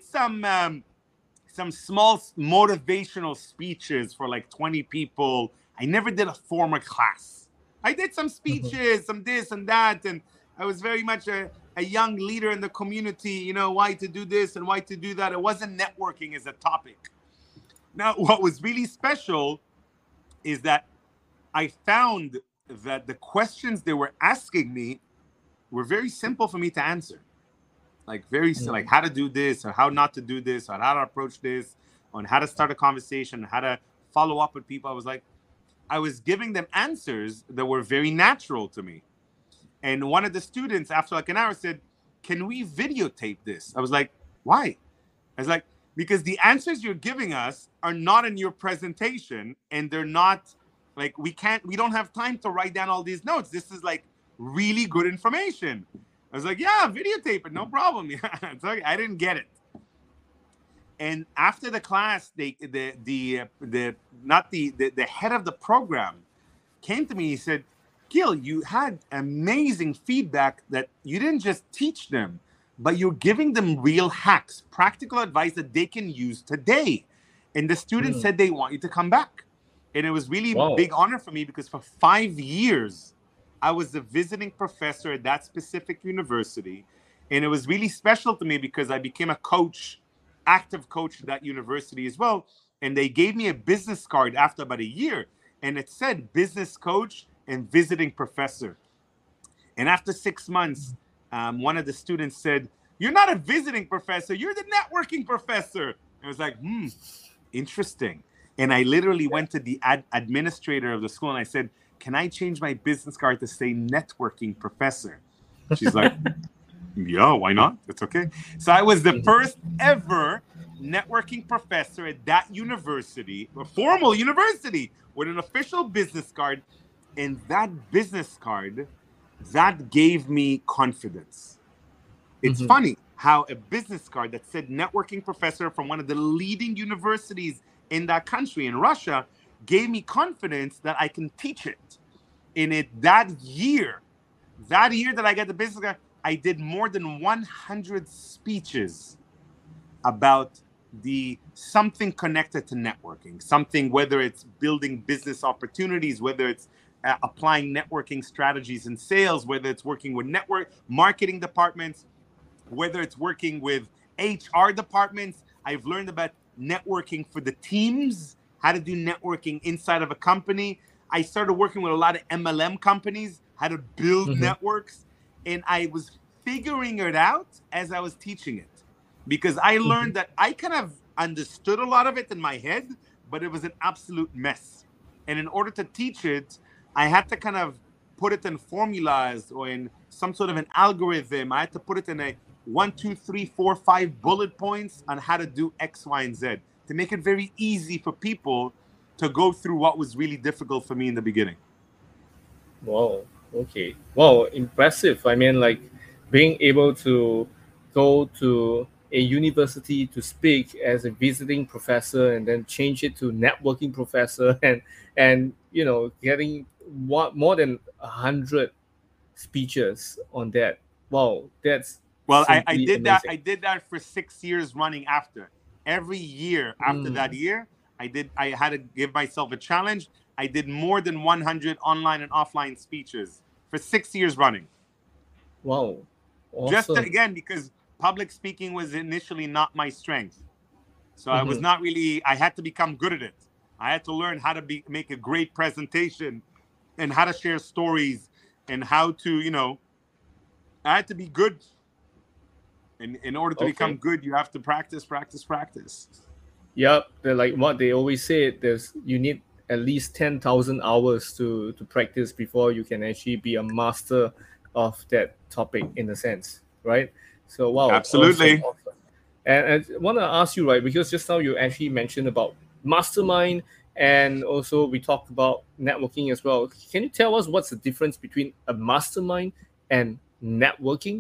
some small motivational speeches for like 20 people. I never did a formal class. I did some Mhm. speeches, some this and that, and I was very much a young leader in the community, why to do this and why to do that. It wasn't networking as a topic. Now, what was really special is that I found that the questions they were asking me were very simple for me to answer. Like like Mm. how to do this or how not to do this or how to approach this, on how to start a conversation, how to follow up with people. I was like, I was giving them answers that were very natural to me. And one of the students, after like an hour, said, "Can we videotape this?" I was like, "Why?" I was like, "Because the answers you're giving us are not in your presentation, and they're not like we don't have time to write down all these notes. This is like really good information." I was like, "Yeah, videotape it, no problem." Yeah, it's like I didn't get it. And after the class, the head of the program came to me. He said, "Gil, you had amazing feedback that you didn't just teach them, but you're giving them real hacks, practical advice that they can use today." And the students said they want you to come back. And it was really a big honor for me because for 5 years, I was the visiting professor at that specific university. And it was really special to me because I became a coach, active coach at that university as well. And they gave me a business card after about a year. And it said business coach and visiting professor. And after 6 months, one of the students said, "You're not a visiting professor, you're the networking professor." And I was like, interesting. And I literally went to the administrator of the school and I said, "Can I change my business card to say networking professor?" She's like, "Yeah, why not? It's okay." So I was the first ever networking professor at that university, a formal university, with an official business card. And that business card, that gave me confidence. It's funny how a business card that said networking professor from one of the leading universities in that country, in Russia, gave me confidence that I can teach it. In it that year that I got the business card, I did more than 100 speeches about something connected to networking, something, whether it's building business opportunities, whether it's applying networking strategies in sales, whether it's working with network marketing departments, whether it's working with HR departments. I've learned about networking for the teams, how to do networking inside of a company. I started working with a lot of MLM companies, how to build networks. And I was figuring it out as I was teaching it, because I learned that I kind of understood a lot of it in my head, but it was an absolute mess. And in order to teach it, I had to kind of put it in formulas or in some sort of an algorithm. I had to put it in a 1, 2, 3, 4, 5 bullet points on how to do X, Y, and Z to make it very easy for people to go through what was really difficult for me in the beginning. Wow. Okay. Wow. Impressive. I mean, like being able to go to a university to speak as a visiting professor and then change it to networking professor and getting more than 100 speeches on that. Wow, that's I did amazing. that. I did that for 6 years running. After every year after that year, I had to give myself a challenge. I did more than 100 online and offline speeches for 6 years running. Wow. Awesome. Just again, because public speaking was initially not my strength. So I was not really, I had to become good at it. I had to learn how to make a great presentation and how to share stories and how to, I had to be good. And in order to become good, you have to practice. Yep. They're like what they always say, you need at least 10,000 hours to practice before you can actually be a master of that topic, in a sense, right? So wow, absolutely. Awesome. And I want to ask you, right, because just now you actually mentioned about mastermind, and also we talked about networking as well. Can you tell us what's the difference between a mastermind and networking?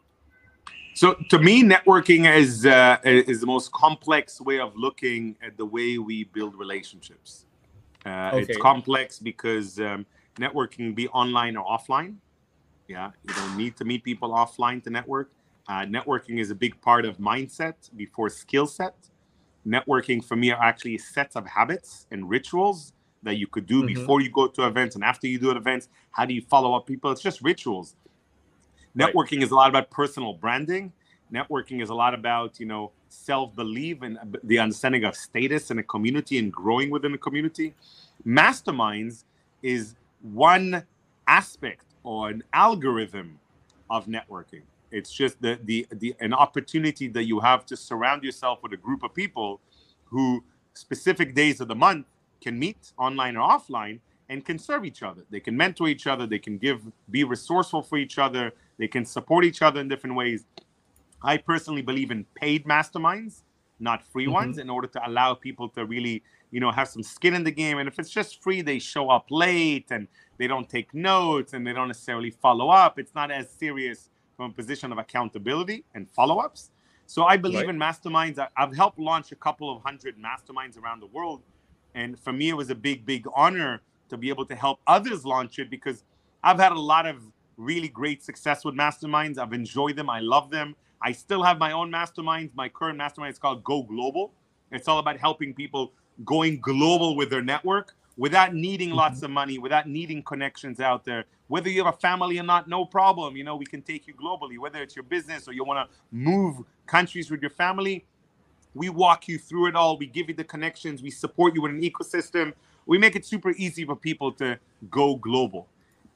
So to me, networking is the most complex way of looking at the way we build relationships. It's complex because networking can be online or offline. Yeah, you don't need to meet people offline to network. Networking is a big part of mindset before skill set. Networking for me are actually sets of habits and rituals that you could do before you go to events and after you do events. How do you follow up people? It's just rituals. Networking is a lot about personal branding. Networking is a lot about, self-belief and the understanding of status in a community and growing within a community. Masterminds is one aspect or an algorithm of networking. It's just an opportunity that you have to surround yourself with a group of people who specific days of the month can meet online or offline and can serve each other. They can mentor each other. They can be resourceful for each other. They can support each other in different ways. I personally believe in paid masterminds, not free ones, in order to allow people to really, have some skin in the game. And if it's just free, they show up late and they don't take notes and they don't necessarily follow up. It's not as serious from a position of accountability and follow-ups. So I believe in masterminds. I've helped launch a couple of hundred masterminds around the world. And for me, it was a big, big honor to be able to help others launch it, because I've had a lot of really great success with masterminds. I've enjoyed them. I love them. I still have my own masterminds. My current mastermind is called Go Global. It's all about helping people going global with their network without needing lots of money, without needing connections out there. Whether you have a family or not, no problem. We can take you globally. Whether it's your business or you want to move countries with your family, we walk you through it all. We give you the connections. We support you with an ecosystem. We make it super easy for people to go global.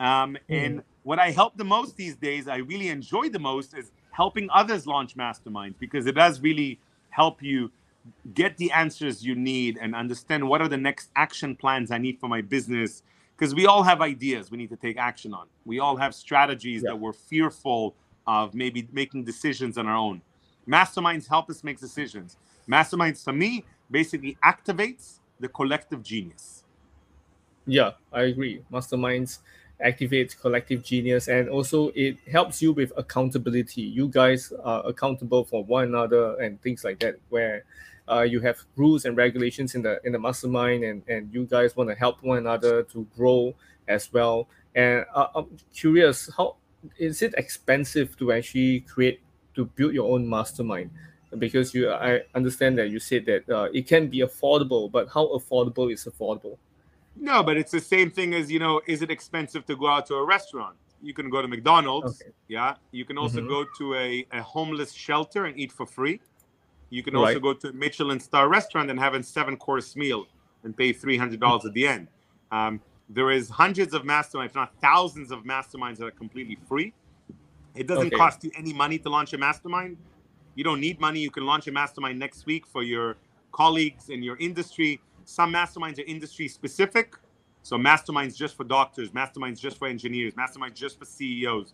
And what I help the most these days, I really enjoy the most, is helping others launch masterminds, because it does really help you get the answers you need and understand what are the next action plans I need for my business. Because we all have ideas we need to take action on. We all have strategies that we're fearful of maybe making decisions on our own. Masterminds help us make decisions. Masterminds, for me, basically activates the collective genius. Yeah, I agree. Masterminds activate collective genius, and also it helps you with accountability. You guys are accountable for one another and things like that, where you have rules and regulations in the mastermind, and you guys want to help one another to grow as well. And I'm curious, how is it expensive to actually build your own mastermind? Because I understand that you said that it can be affordable, but how affordable is affordable? No, but it's the same thing as, is it expensive to go out to a restaurant? You can go to McDonald's. Okay. Yeah. You can also go to a homeless shelter and eat for free. You can also go to a Michelin star restaurant and have a 7-course meal and pay $300 at the end. There is hundreds of masterminds, if not thousands of masterminds that are completely free. It doesn't cost you any money to launch a mastermind. You don't need money. You can launch a mastermind next week for your colleagues in your industry. Some masterminds are industry specific. So masterminds just for doctors, masterminds just for engineers, masterminds just for CEOs.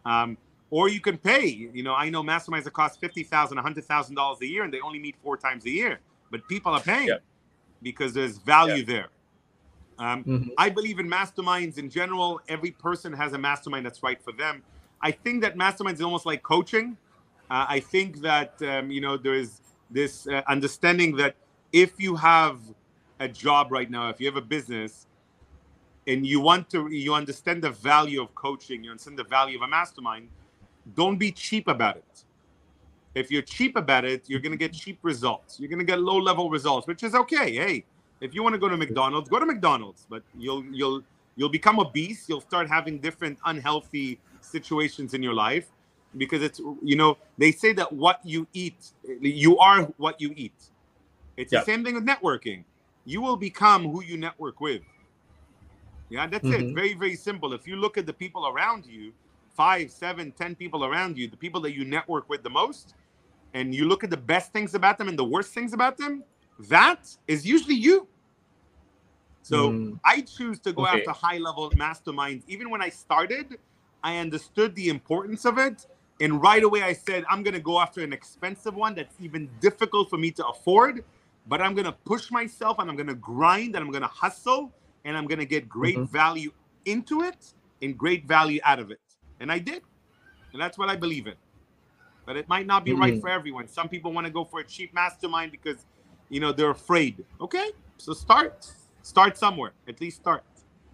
Or you can pay. I know masterminds that cost $50,000, $100,000 a year, and they only meet 4 times a year. But people are paying because there's value there. I believe in masterminds in general. Every person has a mastermind that's right for them. I think that masterminds is almost like coaching. I think that, there is this understanding that if you have a job right now, if you have a business, and you understand the value of coaching, you understand the value of a mastermind, don't be cheap about it. If you're cheap about it, you're going to get cheap results. You're going to get low-level results, which is okay. Hey, if you want to go to McDonald's, go to McDonald's, but you'll become obese. You'll start having different unhealthy situations in your life, because it's, they say that what you eat, you are what you eat. It's the same thing with networking. You will become who you network with. Yeah, that's it. Very, very simple. If you look at the people around you, 5, 7, 10 people around you, the people that you network with the most, and you look at the best things about them and the worst things about them, that is usually you. So I choose to go after high-level masterminds. Even when I started, I understood the importance of it. And right away I said, I'm going to go after an expensive one that's even difficult for me to afford. But I'm going to push myself, and I'm going to grind, and I'm going to hustle, and I'm going to get great value into it and great value out of it. And I did. And that's what I believe in. But it might not be right for everyone. Some people want to go for a cheap mastermind because, they're afraid. Okay, so start. Start somewhere. At least start.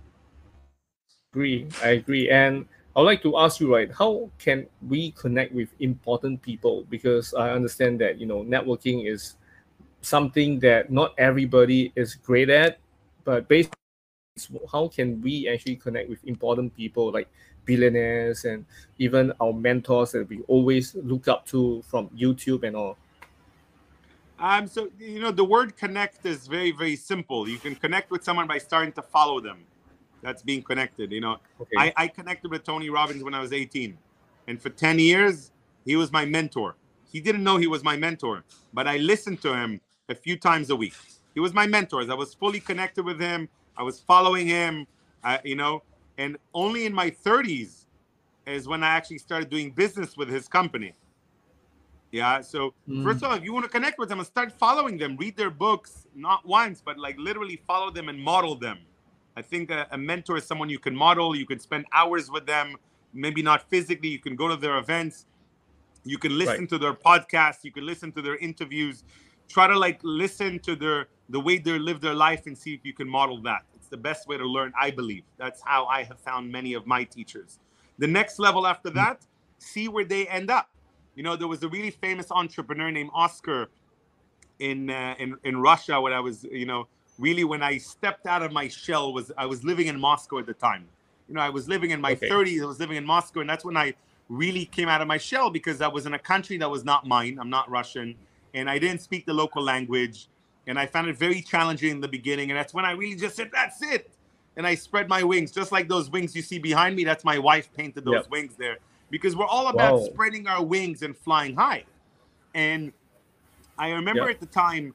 I agree. And I would like to ask you, how can we connect with important people? Because I understand that, networking is something that not everybody is great at, but basically, how can we actually connect with important people like billionaires and even our mentors that we always look up to from YouTube and all? So, the word connect is very, very simple. You can connect with someone by starting to follow them. That's being connected. I connected with Tony Robbins when I was 18. And for 10 years, he was my mentor. He didn't know he was my mentor, but I listened to him a few times a week. He was my mentor. I was fully connected with him. I was following him, and only in my 30s is when I actually started doing business with his company. Yeah. So first of all, if you want to connect with them, start following them, read their books, not once, but like literally follow them and model them. I think a mentor is someone you can model. You can spend hours with them, maybe not physically. You can go to their events. You can listen to their podcasts. You can listen to their interviews. Try to like listen to the way they live their life and see if you can model that. It's the best way to learn, I believe. That's how I have found many of my teachers. The next level after that, see where they end up. There was a really famous entrepreneur named Oscar in Russia when I was, really when I stepped out of my shell. I was living in Moscow at the time. I was living in my 30s. I was living in Moscow, and that's when I really came out of my shell, because I was in a country that was not mine. I'm not Russian, and I didn't speak the local language, and I found it very challenging in the beginning. And that's when I really just said, that's it. And I spread my wings, just like those wings you see behind me. That's my wife painted those wings there, because we're all about spreading our wings and flying high. And I remember at the time,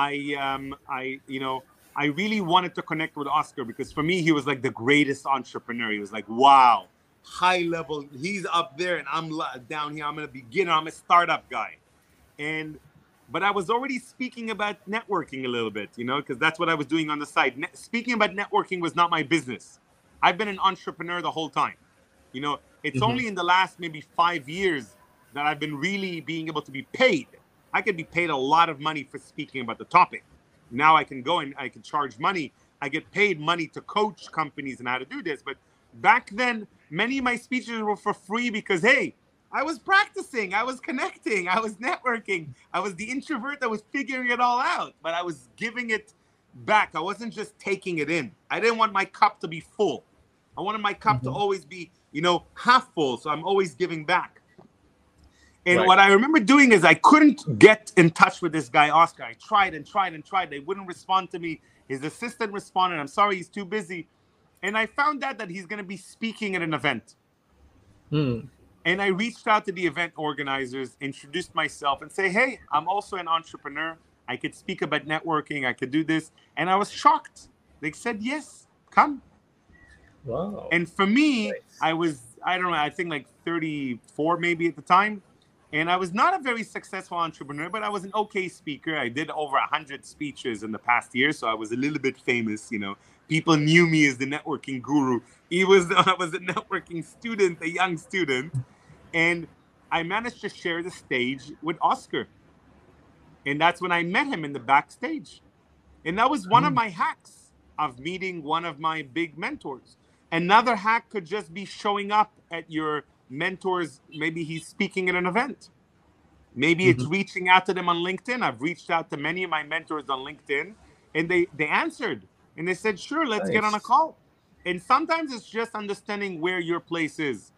I really wanted to connect with Oscar, because for me, he was like the greatest entrepreneur. He was like, wow, high level. He's up there and I'm down here. I'm a beginner. I'm a startup guy. But I was already speaking about networking a little bit, because that's what I was doing on the side. Speaking about networking was not my business. I've been an entrepreneur the whole time. It's only in the last maybe 5 years that I've been really being able to be paid. I could be paid a lot of money for speaking about the topic. Now I can go and I can charge money. I get paid money to coach companies and how to do this. But back then, many of my speeches were for free because, hey, I was practicing, I was connecting, I was networking. I was the introvert that was figuring it all out, but I was giving it back. I wasn't just taking it in. I didn't want my cup to be full. I wanted my cup to always be, half full. So I'm always giving back. And what I remember doing is I couldn't get in touch with this guy, Oscar. I tried and tried and tried. They wouldn't respond to me. His assistant responded. I'm sorry, he's too busy. And I found out that he's going to be speaking at an event. And I reached out to the event organizers, introduced myself and say, hey, I'm also an entrepreneur. I could speak about networking. I could do this. And I was shocked. They said, yes, come. Wow. And for me, I was, I don't know, I think like 34 maybe at the time. And I was not a very successful entrepreneur, but I was an okay speaker. I did over 100 speeches in the past year. So I was a little bit famous, People knew me as the networking guru. I was a networking student, a young student. And I managed to share the stage with Oscar. And that's when I met him in the backstage. And that was one of my hacks of meeting one of my big mentors. Another hack could just be showing up at your mentors. Maybe he's speaking at an event. Maybe it's reaching out to them on LinkedIn. I've reached out to many of my mentors on LinkedIn, and they answered. And they said, sure, let's get on a call. And sometimes it's just understanding where your place is.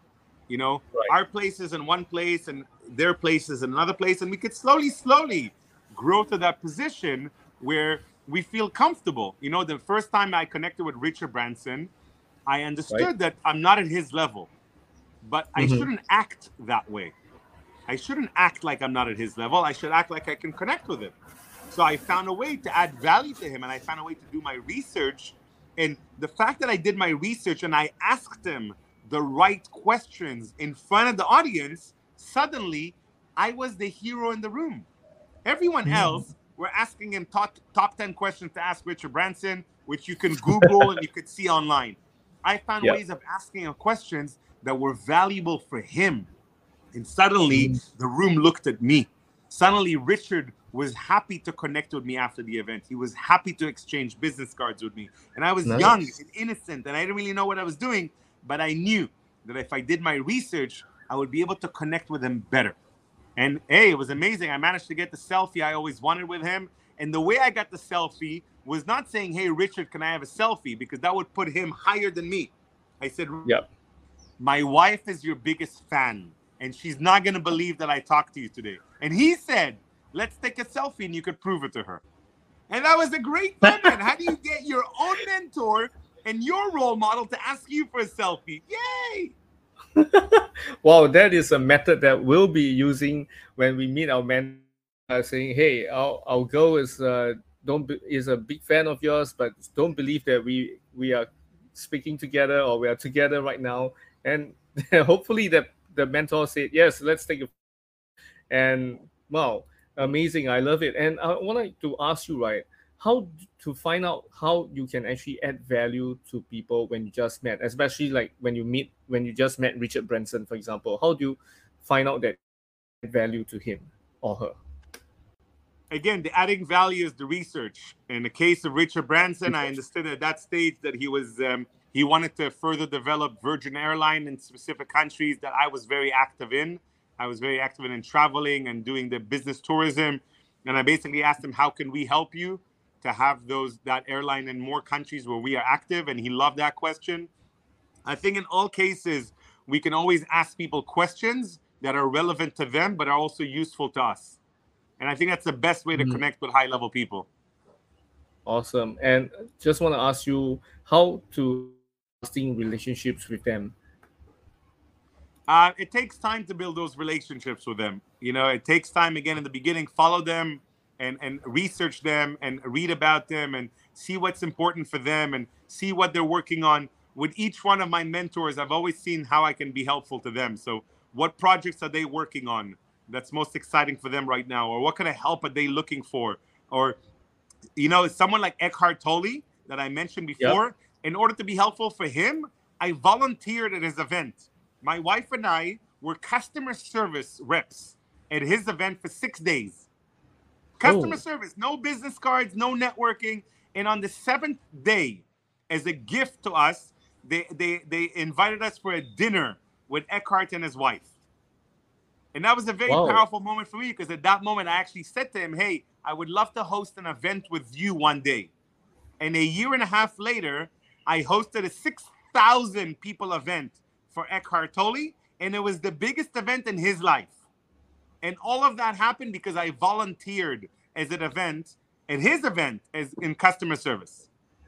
Our place is in one place and their place is in another place. And we could slowly grow to that position where we feel comfortable. The first time I connected with Richard Branson, I understood that I'm not at his level, but I shouldn't act that way. I shouldn't act like I'm not at his level. I should act like I can connect with him. So I found a way to add value to him, and I found a way to do my research. And the fact that I did my research and I asked him the right questions in front of the audience, suddenly I was the hero in the room. Everyone else were asking him top 10 questions to ask Richard Branson, which you can Google and you could see online. I found ways of asking him questions that were valuable for him. And suddenly the room looked at me. Suddenly Richard was happy to connect with me after the event. He was happy to exchange business cards with me. And I was young and innocent, and I didn't really know what I was doing, but I knew that if I did my research, I would be able to connect with him better. And hey, it was amazing. I managed to get the selfie I always wanted with him. And the way I got the selfie was not saying, hey, Richard, can I have a selfie? Because that would put him higher than me. I said, my wife is your biggest fan, and she's not going to believe that I talked to you today. And he said, let's take a selfie and you could prove it to her. And that was a great moment. How do you get your own mentor and your role model to ask you for a selfie? Yay! Wow, that is a method that we'll be using when we meet our mentor, saying, hey, our goal is is a big fan of yours, but don't believe that we are speaking together or we are together right now. And hopefully the mentor said yes, let's take a photo. And wow, amazing! I love it. And I wanted to ask you, right, how to find out how you can actually add value to people when you just met, especially like when you just met Richard Branson, for example. How do you find out that you can add value to him or her? Again, the adding value is the research. In the case of Richard Branson, I understood at that stage that he wanted to further develop Virgin Airline in specific countries that I was very active in. I was very active in traveling and doing the business tourism, and I basically asked him, "How can we help you to have that airline in more countries where we are active?" And he loved that question. I think in all cases, we can always ask people questions that are relevant to them, but are also useful to us. And I think that's the best way to Mhm. connect with high-level people. Awesome. And just want to ask you how to build lasting relationships with them. It takes time to build those relationships with them. It takes time again in the beginning. Follow them and research them and read about them and see what's important for them and see what they're working on. With each one of my mentors, I've always seen how I can be helpful to them. So, what projects are they working on that's most exciting for them right now? Or what kind of help are they looking for? Or, someone like Eckhart Tolle that I mentioned Yep. before, in order to be helpful for him, I volunteered at his event. My wife and I were customer service reps at his event for 6 days. Customer Oh, service, no business cards, no networking. And on the seventh day, as a gift to us, they invited us for a dinner with Eckhart and his wife. And that was a very wow. powerful moment for me because at that moment, I actually said to him, "Hey, I would love to host an event with you one day." And a year and a half later, I hosted a 6,000 people event for Eckhart Tolle, and it was the biggest event in his life. And all of that happened because I volunteered as an event, at his event, as in customer service.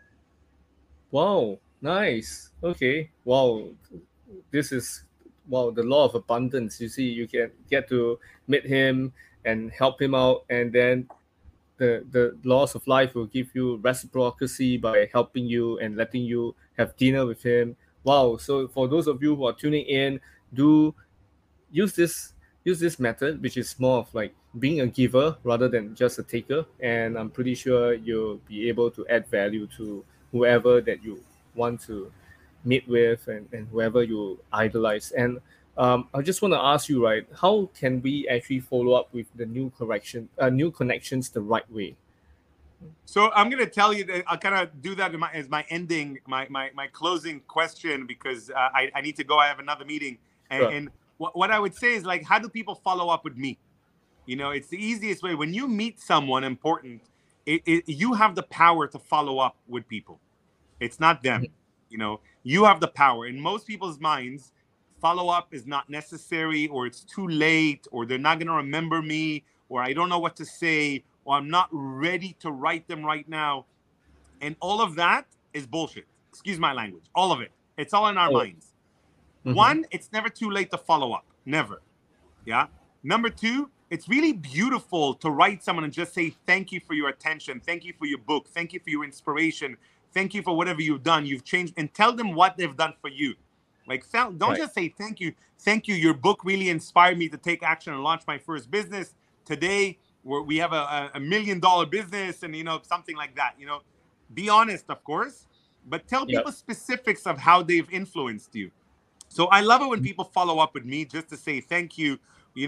Wow. Nice. Okay. Wow. This is wow, the law of abundance. You see, you can get to meet him and help him out, and then the laws of life will give you reciprocity by helping you and letting you have dinner with him. Wow. So for those of you who are tuning in, do use this method, which is more of like being a giver rather than just a taker, and I'm pretty sure you'll be able to add value to whoever that you want to meet with, and whoever you idolize. And I just want to ask you, right, how can we actually follow up with the new connections the right way? So I'm going to tell you that I'll kind of do that as my ending, my closing question, because I need to go. I have another meeting. And, Sure. and what I would say is, like, how do people follow up with me? It's the easiest way. When you meet someone important, you have the power to follow up with people. It's not them. You have the power. In most people's minds, follow up is not necessary, or it's too late, or they're not going to remember me, or I don't know what to say, or I'm not ready to write them right now. And all of that is bullshit. Excuse my language. All of it. It's all in our Oh. minds. Mm-hmm. One, it's never too late to follow up. Never. Yeah. Number two, it's really beautiful to write someone and just say, "Thank you for your attention. Thank you for your book. Thank you for your inspiration. Thank you for whatever you've done. You've changed," and tell them what they've done for you. Like, don't Right. just say thank you. Thank you. Your book really inspired me to take action and launch my first business. Today, we have a $1 million business, and something like that. Be honest, of course, but tell Yep. people specifics of how they've influenced you. So I love it when people follow up with me just to say thank you.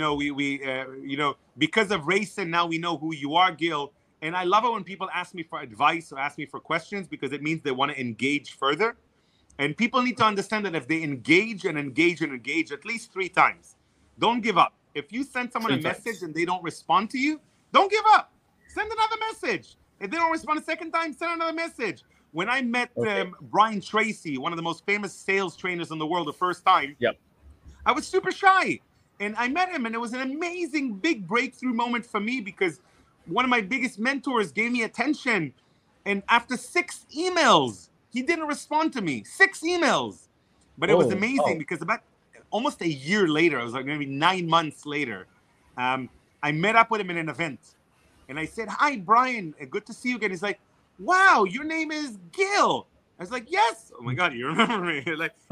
Because of Rayson, now we know who you are, Gil. And I love it when people ask me for advice or ask me for questions, because it means they want to engage further. And people need to understand that if they engage and engage and engage at least 3 times, don't give up. If you send someone a Three message times. and they don't respond to you, don't give up. Send another message. If they don't respond a second time, send another message. When I met Okay. Brian Tracy, one of the most famous sales trainers in the world, the first time, Yep. I was super shy. And I met him, and it was an amazing, big breakthrough moment for me, because one of my biggest mentors gave me attention. And after 6 emails, he didn't respond to me. 6 emails. But it was Oh, amazing wow. because about almost a year later, it was like maybe 9 months later, I met up with him in an event. And I said, "Hi, Brian. Good to see you again." He's like, "Wow, your name is Gil." I was like, "Yes." Oh my God, you remember me?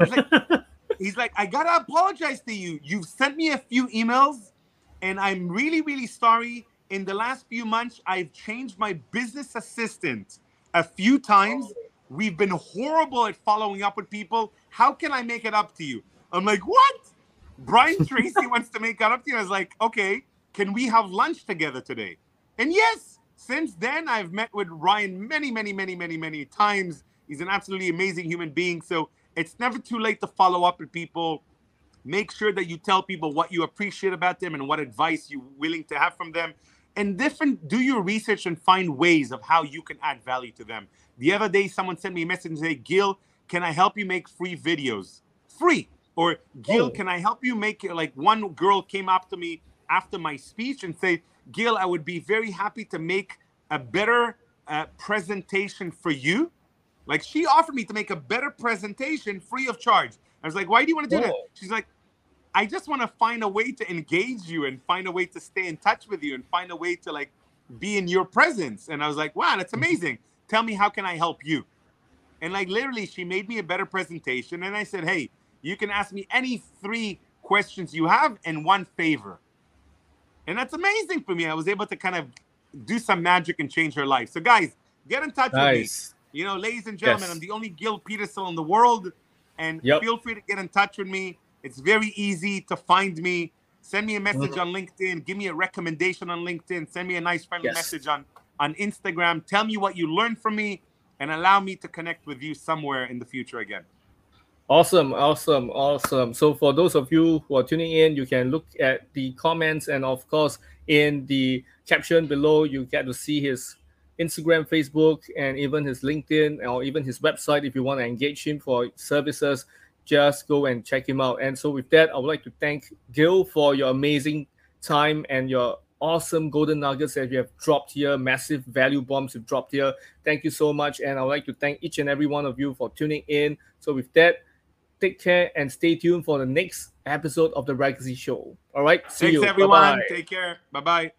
He's like, "I gotta apologize to you. You've sent me a few emails, and I'm really, really sorry. In the last few months, I've changed my business assistant a few times. We've been horrible at following up with people. How can I make it up to you?" I'm like, "What? Brian Tracy wants to make it up to you?" I was like, "Okay, can we have lunch together today?" And yes, since then, I've met with Ryan many, many, many, many, many times. He's an absolutely amazing human being. So it's never too late to follow up with people. Make sure that you tell people what you appreciate about them and what advice you're willing to have from them. And do your research and find ways of how you can add value to them. The other day, someone sent me a message and said, "Gil, can I help you make free videos?" Free. Or, "Gil, can I help you make, like, one girl came up to me after my speech and said, 'Gil, I would be very happy to make a better presentation for you.'" Like, she offered me to make a better presentation free of charge. I was like, "Why do you want to do that?" She's like, "I just want to find a way to engage you and find a way to stay in touch with you and find a way to, like, be in your presence." And I was like, "Wow, that's amazing. Tell me, how can I help you?" And, like, literally, she made me a better presentation. And I said, "Hey, you can ask me any 3 questions you have and 1 favor." And that's amazing for me. I was able to kind of do some magic and change her life. So, guys, get in touch with me. You know, ladies and gentlemen, I'm the only Gil Peterson in the world. And feel free to get in touch with me. It's very easy to find me. Send me a message on LinkedIn. Give me a recommendation on LinkedIn. Send me a nice friendly message on Instagram. Tell me what you learned from me and allow me to connect with you somewhere in the future again. Awesome. So for those of you who are tuning in, you can look at the comments, and of course, in the caption below, you get to see his Instagram, Facebook, and even his LinkedIn, or even his website. If you want to engage him for services, just go and check him out. And so with that, I would like to thank Gil for your amazing time and your awesome golden nuggets that you have dropped here, massive value bombs you've dropped here. Thank you so much. And I would like to thank each and every one of you for tuning in. So with that, take care and stay tuned for the next episode of The Legacy Show. All right. See you. Thanks, everyone. Bye-bye. Take care. Bye-bye.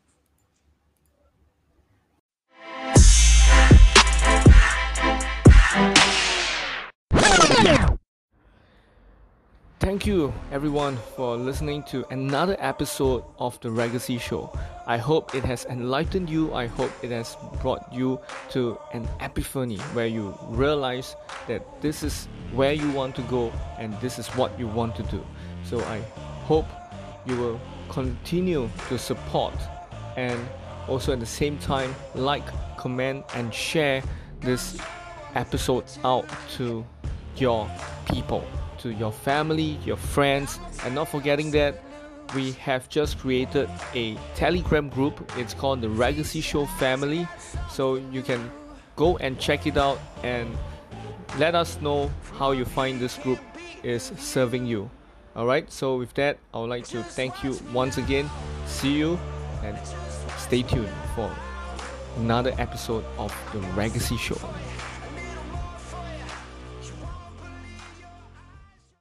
Thank you, everyone, for listening to another episode of The Legacy Show. I hope it has enlightened you. I hope it has brought you to an epiphany where you realize that this is where you want to go and this is what you want to do. So I hope you will continue to support and also at the same time like, comment, and share this episode out to your people, to your family, your friends, and not forgetting that we have just created a Telegram group. It's called the Legacy Show Family, so you can go and check it out and let us know how you find this group is serving you. Alright, so with that, I would like to thank you once again. See you and stay tuned for another episode of the Legacy Show.